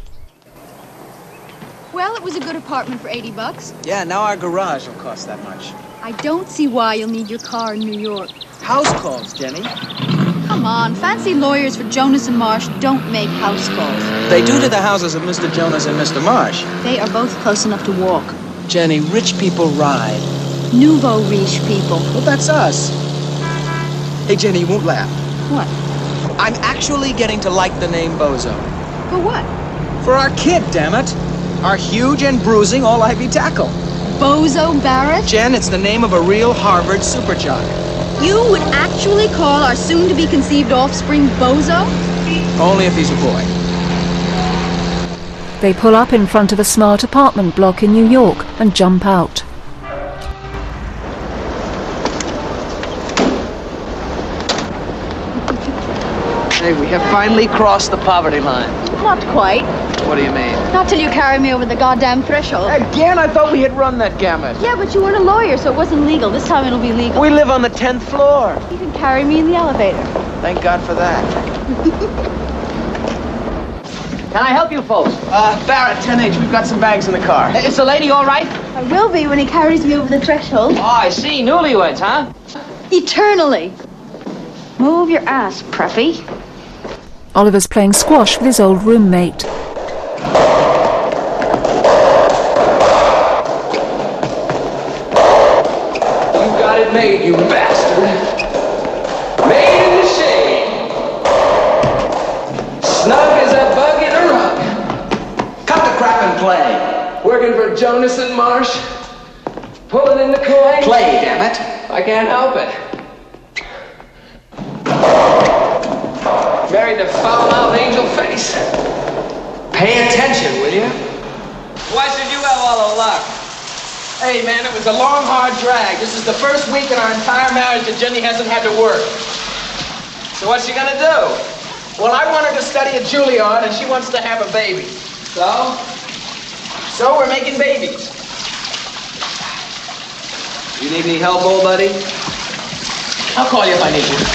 Well, it was a good apartment for eighty bucks. Yeah, now our garage will cost that much. I don't see why you'll need your car in New York. House calls, Jenny. Come on, fancy lawyers for Jonas and Marsh don't make house calls. They do to the houses of Mister Jonas and Mister Marsh. They are both close enough to walk. Jenny, rich people ride. Nouveau riche people. Well, that's us. Hey, Jenny, you won't laugh. What? I'm actually getting to like the name Bozo. For what? For our kid, damn it. Our huge and bruising all-Ivy tackle. Bozo Barrett? Jen, it's the name of a real Harvard super jock. You would actually call our soon-to-be-conceived offspring Bozo? Only if he's a boy. They pull up in front of a smart apartment block in New York and jump out. Hey, we have finally crossed the poverty line. Not quite. What do you mean? Not till you carry me over the goddamn threshold. Again, I thought we had run that gamut. Yeah, but you weren't a lawyer, so it wasn't legal. This time it'll be legal. We live on the tenth floor. You can carry me in the elevator. Thank God for that. Can I help you folks? Uh, Barrett, ten H, we've got some bags in the car. Is the lady all right? I will be when he carries me over the threshold. Oh, I see. Newlyweds, huh? Eternally. Move your ass, Preffy. Oliver's playing squash with his old roommate. You got it made, you bastard. Made in the shade. Snug as a bug in a rug. Cut the crap and play. Working for Jonas and Marsh. Pulling in the coin. Play, damn it. I can't help it. Married to foul-mouthed angel face. Pay attention, will you? Why should you have all the luck? Hey, man, it was a long, hard drag. This is the first week in our entire marriage that Jenny hasn't had to work. So what's she gonna do? Well, I want her to study at Juilliard, and she wants to have a baby. So? So we're making babies. You need any help, old buddy? I'll call you if I need you.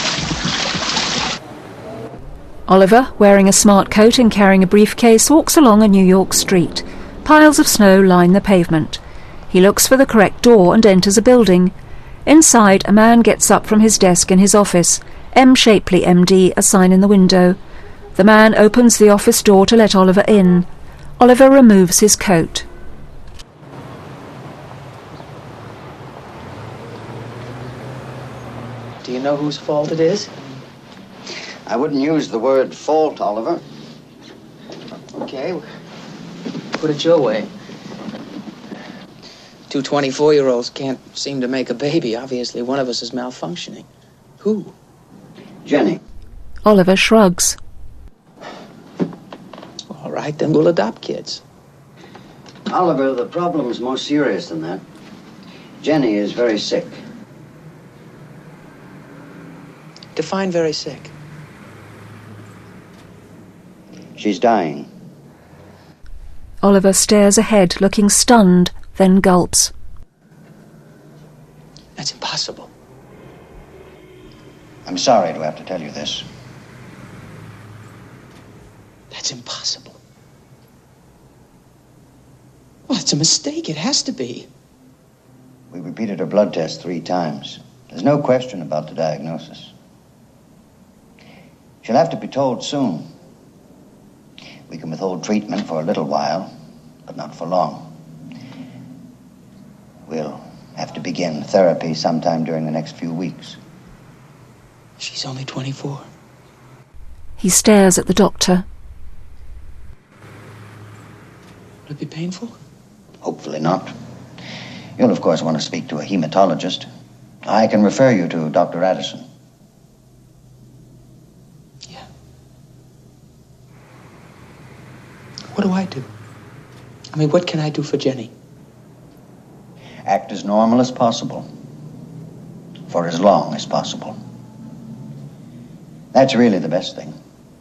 Oliver, wearing a smart coat and carrying a briefcase, walks along a New York street. Piles of snow line the pavement. He looks for the correct door and enters a building. Inside, a man gets up from his desk in his office. M. Shapley, M D, a sign in the window. The man opens the office door to let Oliver in. Oliver removes his coat. Do you know whose fault it is? I wouldn't use the word fault, Oliver. Okay. Put it your way. Two twenty-four-year-olds can't seem to make a baby. Obviously, one of us is malfunctioning. Who? Jenny. Oliver shrugs. All right, then we'll adopt kids. Oliver, the problem's more serious than that. Jenny is very sick. Define very sick. She's dying. Oliver stares ahead, looking stunned, then gulps. That's impossible. I'm sorry to have to tell you this. That's impossible. Well, it's a mistake. It has to be. We repeated her blood test three times. There's no question about the diagnosis. She'll have to be told soon. We can withhold treatment for a little while, but not for long. We'll have to begin therapy sometime during the next few weeks. She's only twenty-four. He stares at the doctor. Will it be painful? Hopefully not. You'll, of course, want to speak to a hematologist. I can refer you to Doctor Addison. Yeah. What do I do? I mean, what can I do for Jenny? Act as normal as possible. For as long as possible. That's really the best thing.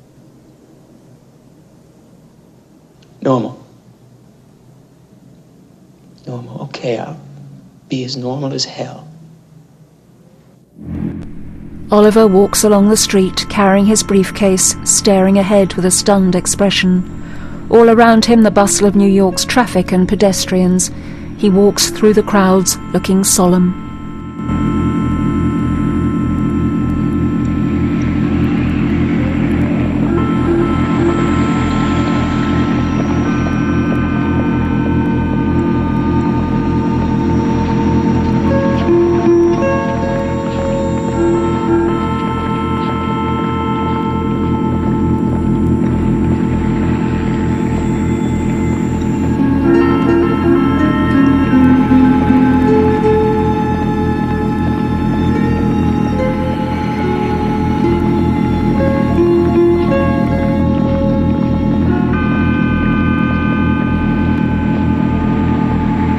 Normal. Normal. Okay, I'll be as normal as hell. Oliver walks along the street, carrying his briefcase, staring ahead with a stunned expression. All around him the bustle of New York's traffic and pedestrians. He walks through the crowds, looking solemn.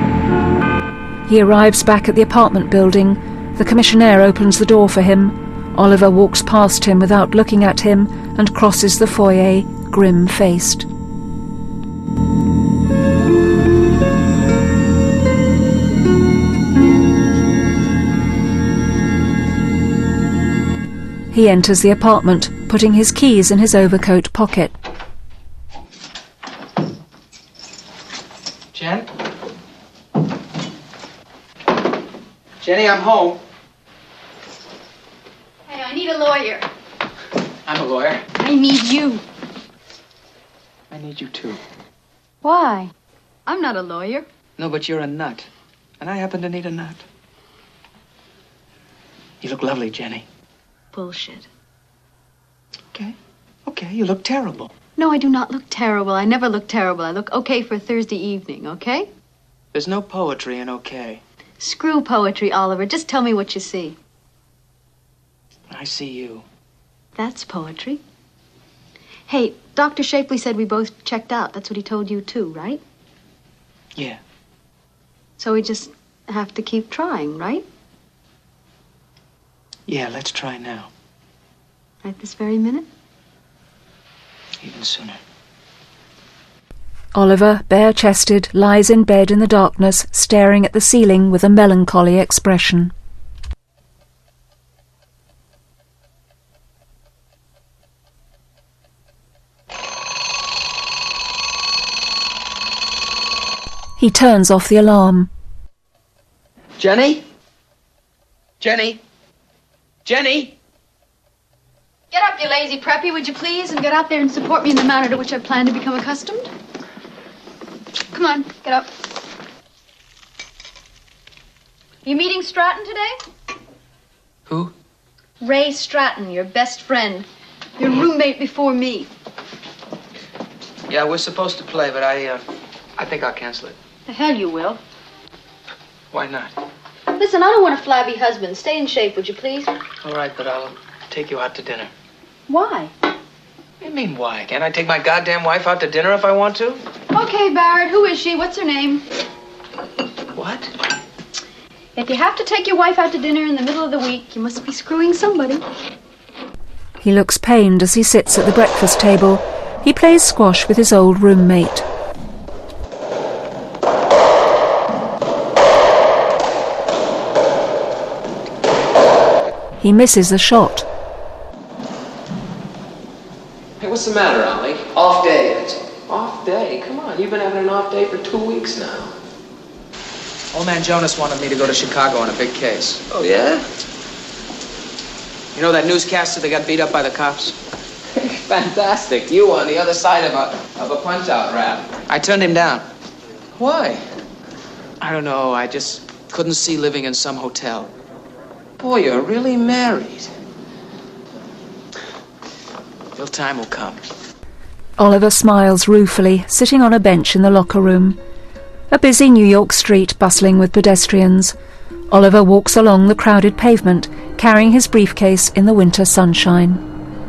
He arrives back at the apartment building. The commissionaire opens the door for him. Oliver walks past him without looking at him and crosses the foyer, grim-faced. He enters the apartment, putting his keys in his overcoat pocket. Jen? Jenny, I'm home. Hey, I need a lawyer. I'm a lawyer. I need you. I need you too. Why? I'm not a lawyer. No, but you're a nut. And I happen to need a nut. You look lovely, Jenny. Bullshit. Okay. Okay, you look terrible. No, I do not look terrible. I never look terrible. I look okay for a Thursday evening, okay? There's no poetry in okay. Screw poetry, Oliver. Just tell me what you see. I see you. That's poetry. Hey, Doctor Shapley said we both checked out. That's what he told you too, right? Yeah. So we just have to keep trying, right? Yeah, let's try now. Right this very minute? Even sooner. Oliver, bare-chested, lies in bed in the darkness, staring at the ceiling with a melancholy expression. He turns off the alarm. Jenny? Jenny? Jenny? Get up, you lazy preppy, would you please, and get out there and support me in the manner to which I plan to become accustomed. Come on, get up. You meeting Stratton today? Who? Ray Stratton, your best friend. Your roommate before me. Yeah, we're supposed to play, but I, uh, I think I'll cancel it. The hell you will. Why not? Listen, I don't want a flabby husband. Stay in shape, would you please? All right, but I'll take you out to dinner. Why? What do you mean, why? Can't I take my goddamn wife out to dinner if I want to? Okay, Barrett, who is she? What's her name? What? If you have to take your wife out to dinner in the middle of the week, you must be screwing somebody. He looks pained as he sits at the breakfast table. He plays squash with his old roommate. He misses a shot. Hey, what's the matter, Ollie? Off day, that's all. Off day? Come on, you've been having an off day for two weeks now. Old man Jonas wanted me to go to Chicago on a big case. Oh, yeah? You know that newscaster that got beat up by the cops? Fantastic. You on the other side of a, of a punch-out rap. I turned him down. Why? I don't know, I just couldn't see living in some hotel. Boy, you're really married. Your time will come. Oliver smiles ruefully, sitting on a bench in the locker room. A busy New York street bustling with pedestrians. Oliver walks along the crowded pavement, carrying his briefcase in the winter sunshine.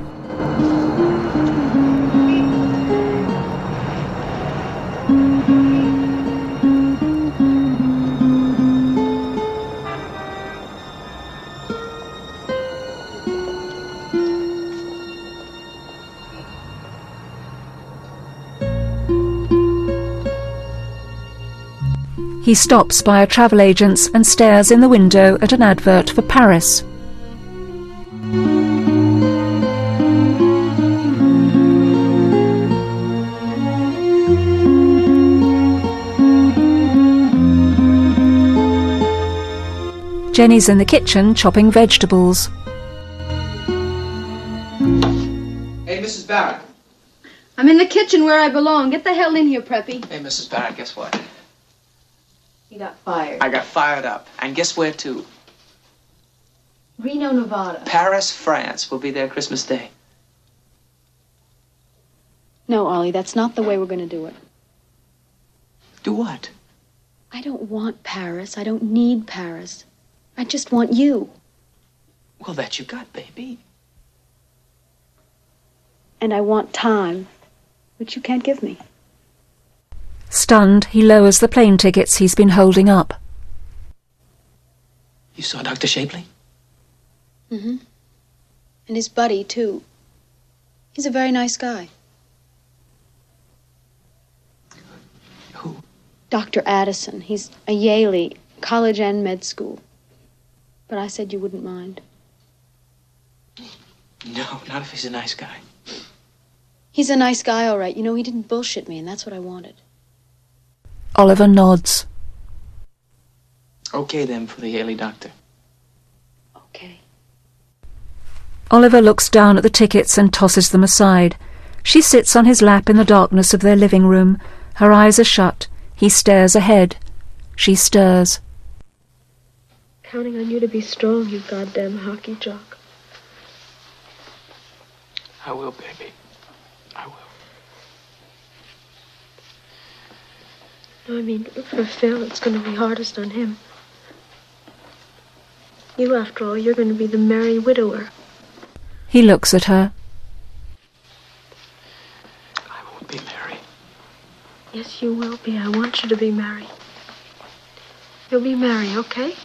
He stops by a travel agent's and stares in the window at an advert for Paris. Jenny's in the kitchen chopping vegetables. Hey, Missus Barrett. I'm in the kitchen where I belong. Get the hell in here, Preppy. Hey, Missus Barrett, guess what? You got fired. I got fired up. And guess where to? Reno, Nevada. Paris, France. We'll be there Christmas Day. No, Ollie, that's not the way we're going to do it. Do what? I don't want Paris. I don't need Paris. I just want you. Well, that you got, baby. And I want time, which you can't give me. Stunned, he lowers the plane tickets he's been holding up. You saw Doctor Shapley? Mm-hmm. And his buddy, too. He's a very nice guy. Who? Doctor Addison. He's a Yaley, college and med school. But I said you wouldn't mind. No, not if he's a nice guy. He's a nice guy, all right. You know, he didn't bullshit me, and that's what I wanted. Oliver nods. Okay, then, for the Yaley doctor. Okay. Oliver looks down at the tickets and tosses them aside. She sits on his lap in the darkness of their living room. Her eyes are shut. He stares ahead. She stirs. Counting on you to be strong, you goddamn hockey jock. I will, baby. I will. No, I mean, for Phil, it's going to be hardest on him. You, after all, you're going to be the merry widower. He looks at her. I won't be married. Yes, you will be. I want you to be married. You'll be married, okay?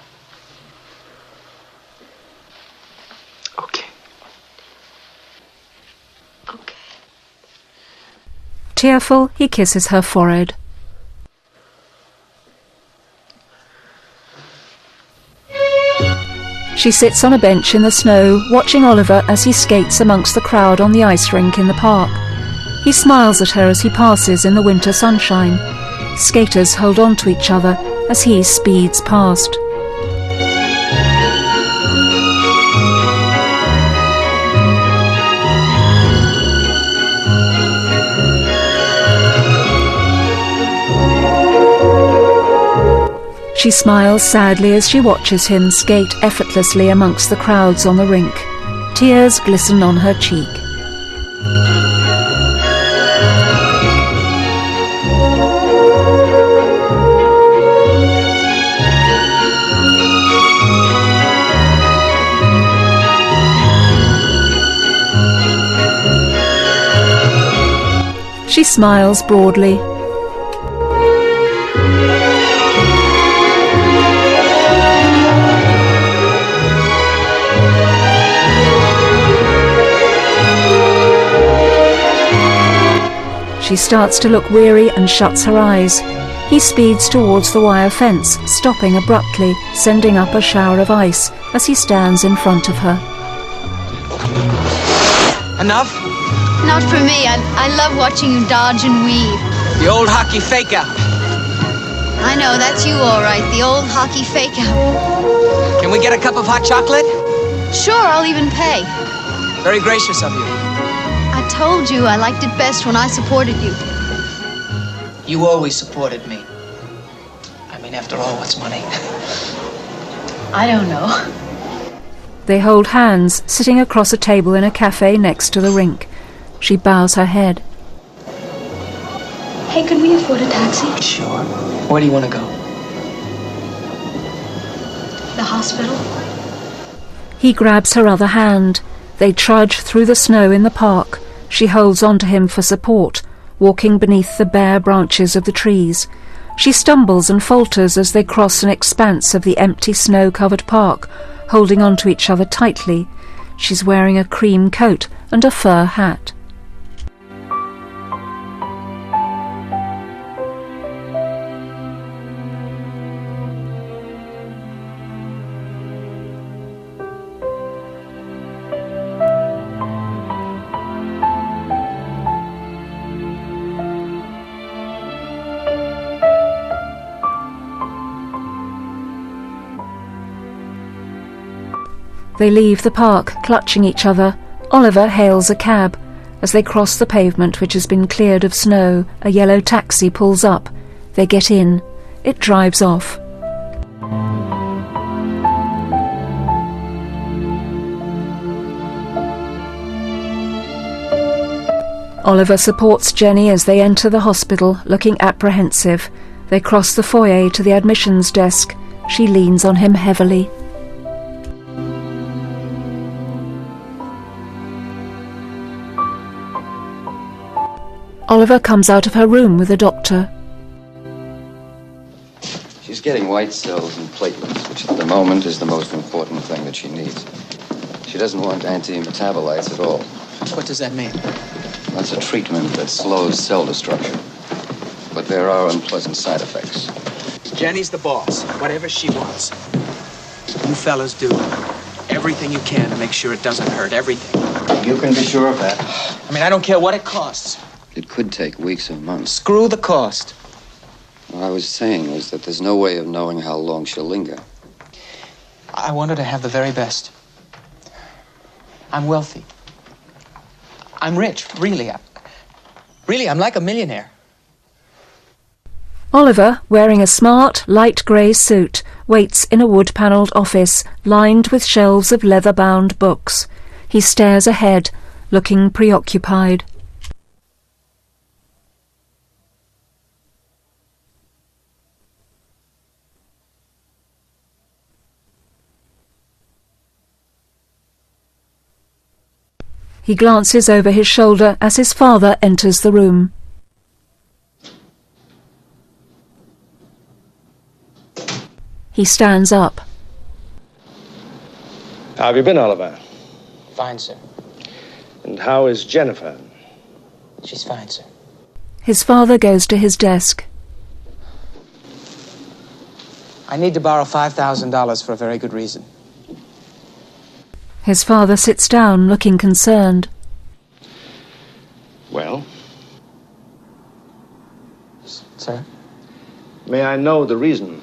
Okay. Okay. Tearful, he kisses her forehead. She sits on a bench in the snow, watching Oliver as he skates amongst the crowd on the ice rink in the park. He smiles at her as he passes in the winter sunshine. Skaters hold on to each other as he speeds past. She smiles sadly as she watches him skate effortlessly amongst the crowds on the rink. Tears glisten on her cheek. She smiles broadly. She starts to look weary and shuts her eyes. He speeds towards the wire fence, stopping abruptly, sending up a shower of ice as he stands in front of her. Enough? Not for me. I, I love watching you dodge and weave. The old hockey fake-out. I know, that's you all right, the old hockey fake-out. Can we get a cup of hot chocolate? Sure, I'll even pay. Very gracious of you. I told you I liked it best when I supported you. You always supported me. I mean, after all, what's money? I don't know. They hold hands, sitting across a table in a cafe next to the rink. She bows her head. Hey, could we afford a taxi? Sure. Where do you want to go? The hospital. He grabs her other hand. They trudge through the snow in the park. She holds on to him for support, walking beneath the bare branches of the trees. She stumbles and falters as they cross an expanse of the empty snow-covered park, holding on to each other tightly. She's wearing a cream coat and a fur hat. They leave the park, clutching each other. Oliver hails a cab. As they cross the pavement, which has been cleared of snow, a yellow taxi pulls up. They get in. It drives off. Oliver supports Jenny as they enter the hospital, looking apprehensive. They cross the foyer to the admissions desk. She leans on him heavily. Oliver comes out of her room with a doctor. She's getting white cells and platelets, which at the moment is the most important thing that she needs. She doesn't want anti-metabolites at all. What does that mean? That's a treatment that slows cell destruction. But there are unpleasant side effects. Jenny's the boss. Whatever she wants. You fellas do everything you can to make sure it doesn't hurt. Everything. You can be sure of that. I mean, I don't care what it costs. It could take weeks or months. Screw the cost. What I was saying was that there's no way of knowing how long she'll linger. I want her to have the very best. I'm wealthy. I'm rich, really. I, really, I'm like a millionaire. Oliver, wearing a smart, light grey suit, waits in a wood-panelled office lined with shelves of leather-bound books. He stares ahead, looking preoccupied. He glances over his shoulder as his father enters the room. He stands up. How have you been, Oliver? Fine, sir. And how is Jennifer? She's fine, sir. His father goes to his desk. I need to borrow five thousand dollars for a very good reason. His father sits down, looking concerned. Well? Sir? May I know the reason?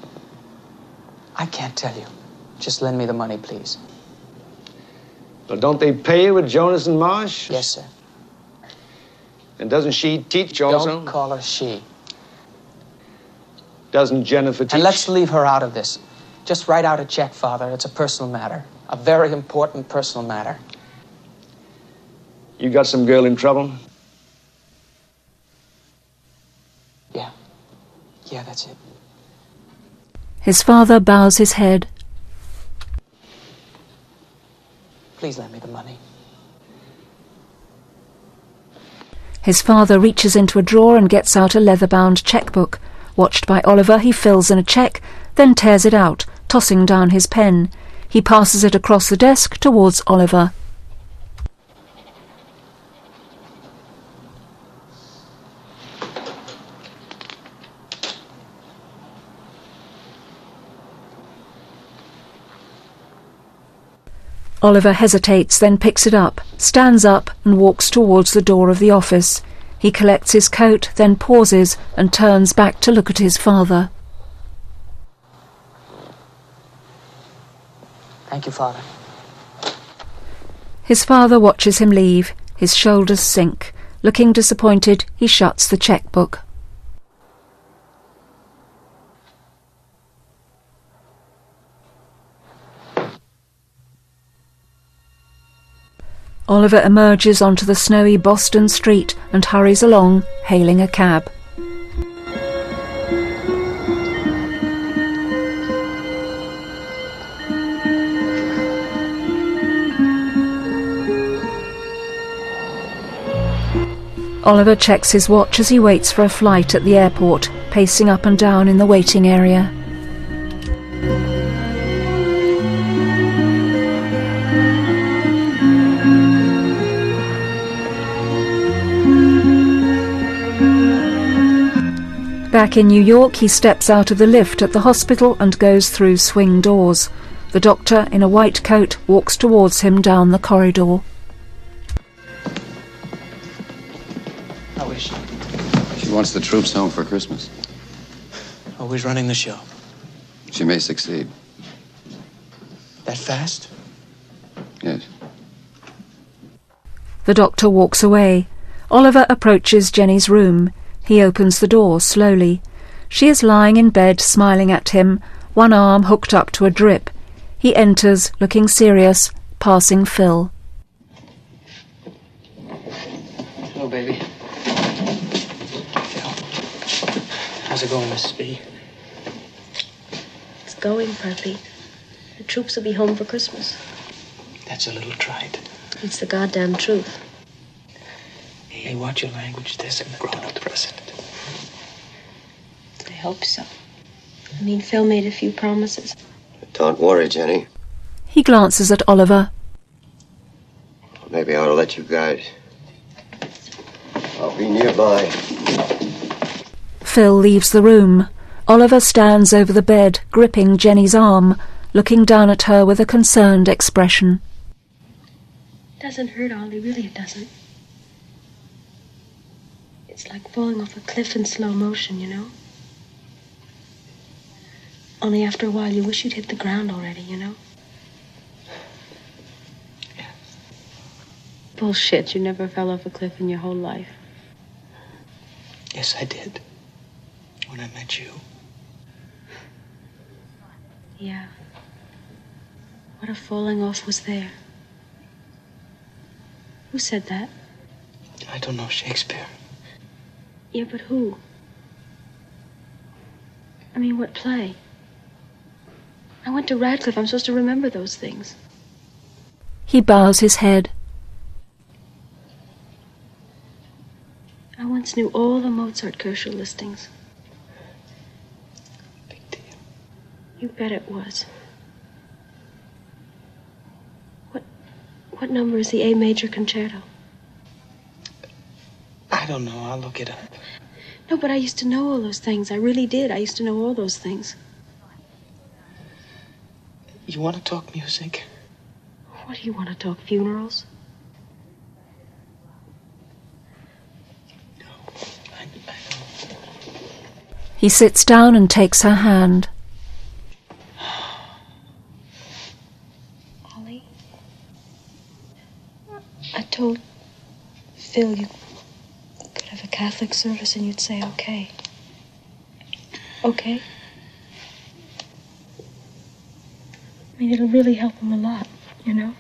I can't tell you. Just lend me the money, please. Well, don't they pay you with Jonas and Marsh? Yes, sir. And doesn't she teach also? Don't call her she. Doesn't Jennifer teach? And let's leave her out of this. Just write out a check, Father. It's a personal matter. A very important personal matter. You got some girl in trouble? Yeah. Yeah, that's it. His father bows his head. Please lend me the money. His father reaches into a drawer and gets out a leather-bound checkbook. Watched by Oliver, he fills in a check, then tears it out, tossing down his pen. He passes it across the desk towards Oliver. Oliver hesitates, then picks it up, stands up and walks towards the door of the office. He collects his coat, then pauses and turns back to look at his father. Thank you, Father. His father watches him leave. His shoulders sink. Looking disappointed, he shuts the checkbook. Oliver emerges onto the snowy Boston street and hurries along, hailing a cab. Oliver checks his watch as he waits for a flight at the airport, pacing up and down in the waiting area. Back in New York, he steps out of the lift at the hospital and goes through swing doors. The doctor, in a white coat, walks towards him down the corridor. How is she? She wants the troops home for Christmas. Always running the show. She may succeed. That fast? Yes. The doctor walks away. Oliver approaches Jenny's room. He opens the door slowly. She is lying in bed, smiling at him, one arm hooked up to a drip. He enters, looking serious, passing Phil. Hello, baby. Phil. How's it going, Missus B? It's going, Preppy. The troops will be home for Christmas. That's a little trite. It's the goddamn truth. Hey, watch your language. There's a grown-up president. I hope so. I mean, Phil made a few promises. Don't worry, Jenny. He glances at Oliver. Maybe I ought to let you guys. I'll be nearby. Phil leaves the room. Oliver stands over the bed, gripping Jenny's arm, looking down at her with a concerned expression. It doesn't hurt, Ollie. Really, it doesn't. It's like falling off a cliff in slow motion, you know? Only after a while you wish you'd hit the ground already, you know? Bullshit, you never fell off a cliff in your whole life. Yes, I did. When I met you. Yeah. What if falling off was there? Who said that? I don't know Shakespeare. Yeah, but who? I mean, what play? I went to Radcliffe. I'm supposed to remember those things. He bows his head. I once knew all the Mozart Kirschel listings. Big deal. You bet it was. What, what number is the A major concerto? I don't know. I'll look it up. No, but I used to know all those things. I really did. I used to know all those things. You want to talk music? What do you want to talk, funerals? He sits down and takes her hand. Ollie, I told Phil you could have a Catholic service and you'd say okay. Okay? I mean, it'll really help him a lot, you know?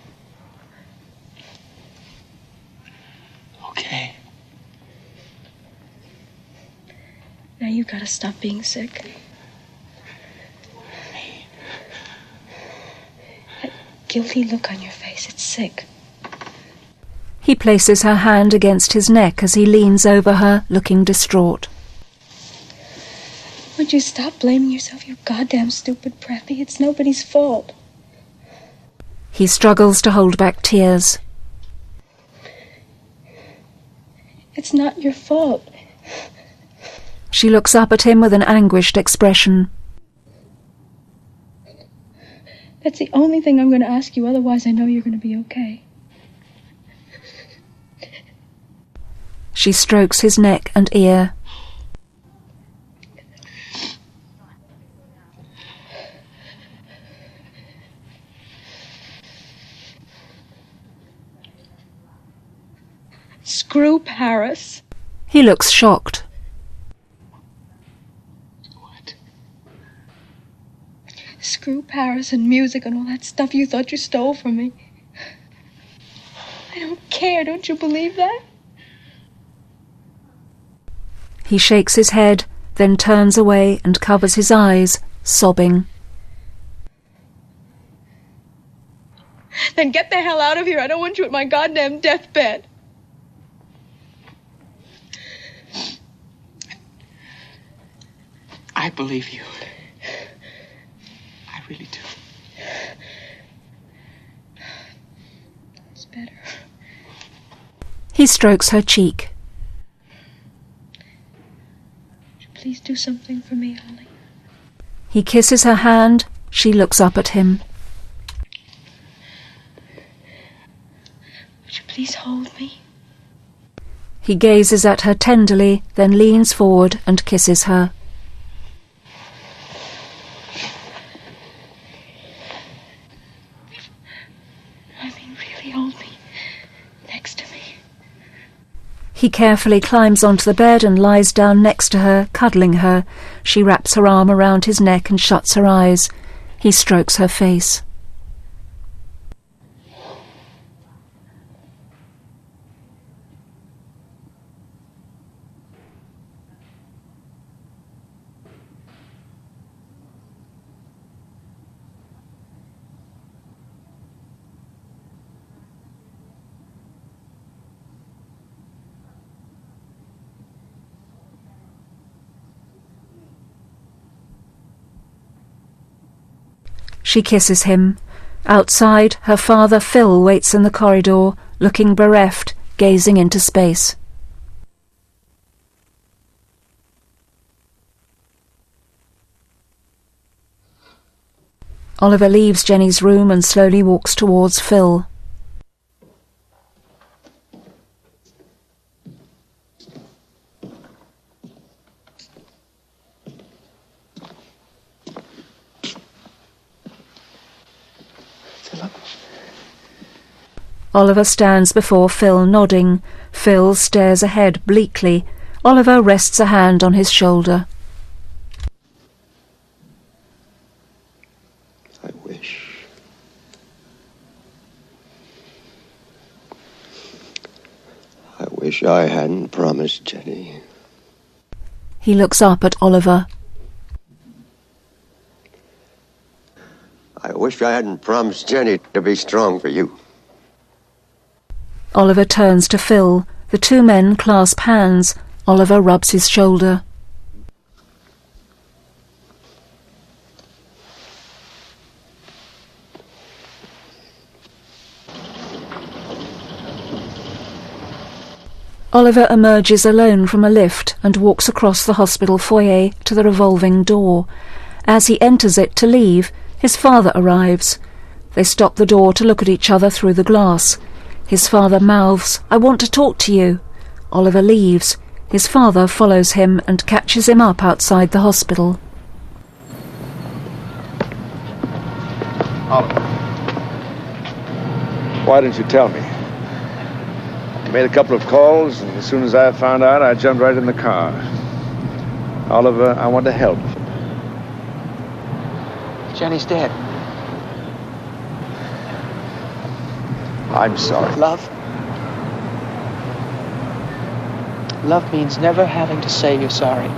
Okay. Now you gotta stop being sick. That guilty look on your face, it's sick. He places her hand against his neck as he leans over her, looking distraught. Would you stop blaming yourself, you goddamn stupid preppy? It's nobody's fault. He struggles to hold back tears. It's not your fault. She looks up at him with an anguished expression. That's the only thing I'm going to ask you, otherwise I know you're going to be okay. She strokes his neck and ear. Screw Paris. He looks shocked. Screw Paris and music and all that stuff you thought you stole from me. I don't care, don't you believe that? He shakes his head, then turns away and covers his eyes, sobbing. Then get the hell out of here. I don't want you at my goddamn deathbed. I believe you. I really do. It's better. He strokes her cheek. Would you please do something for me, Ollie? He kisses her hand. She looks up at him. Would you please hold me? He gazes at her tenderly, then leans forward and kisses her. He carefully climbs onto the bed and lies down next to her, cuddling her. She wraps her arm around his neck and shuts her eyes. He strokes her face. She kisses him. Outside, her father Phil waits in the corridor, looking bereft, gazing into space. Oliver leaves Jenny's room and slowly walks towards Phil. Oliver stands before Phil, nodding. Phil stares ahead bleakly. Oliver rests a hand on his shoulder. I wish... I wish I hadn't promised Jenny. He looks up at Oliver. I wish I hadn't promised Jenny to be strong for you. Oliver turns to Phil. The two men clasp hands. Oliver rubs his shoulder. Oliver emerges alone from a lift and walks across the hospital foyer to the revolving door. As he enters it to leave, his father arrives. They stop the door to look at each other through the glass. His father mouths, "I want to talk to you." Oliver leaves. His father follows him and catches him up outside the hospital. Oliver, why didn't you tell me? I made a couple of calls, and as soon as I found out, I jumped right in the car. Oliver, I want to help. Jenny's dead. I'm sorry. Love? Love means never having to say you're sorry.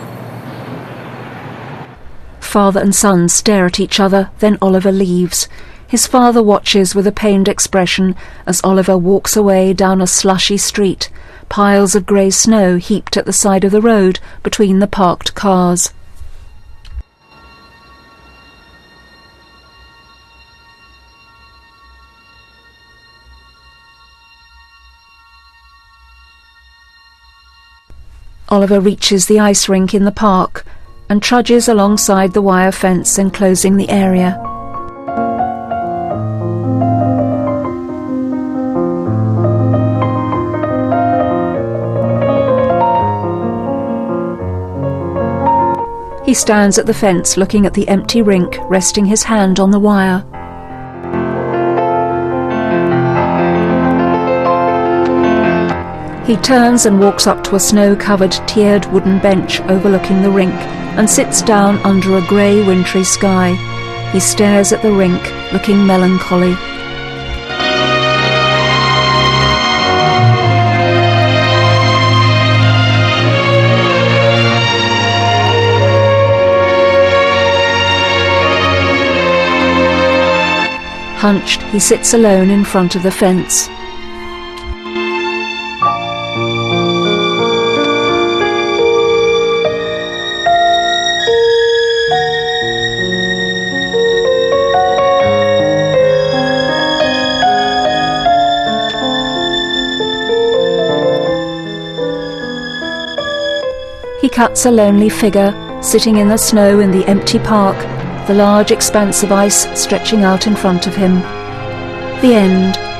Father and son stare at each other, then Oliver leaves. His father watches with a pained expression as Oliver walks away down a slushy street, piles of grey snow heaped at the side of the road between the parked cars. Oliver reaches the ice rink in the park and trudges alongside the wire fence enclosing the area. He stands at the fence looking at the empty rink, resting his hand on the wire. He turns and walks up to a snow-covered, tiered wooden bench overlooking the rink and sits down under a grey, wintry sky. He stares at the rink, looking melancholy. Hunched, he sits alone in front of the fence. He cuts a lonely figure, sitting in the snow in the empty park, the large expanse of ice stretching out in front of him. The end.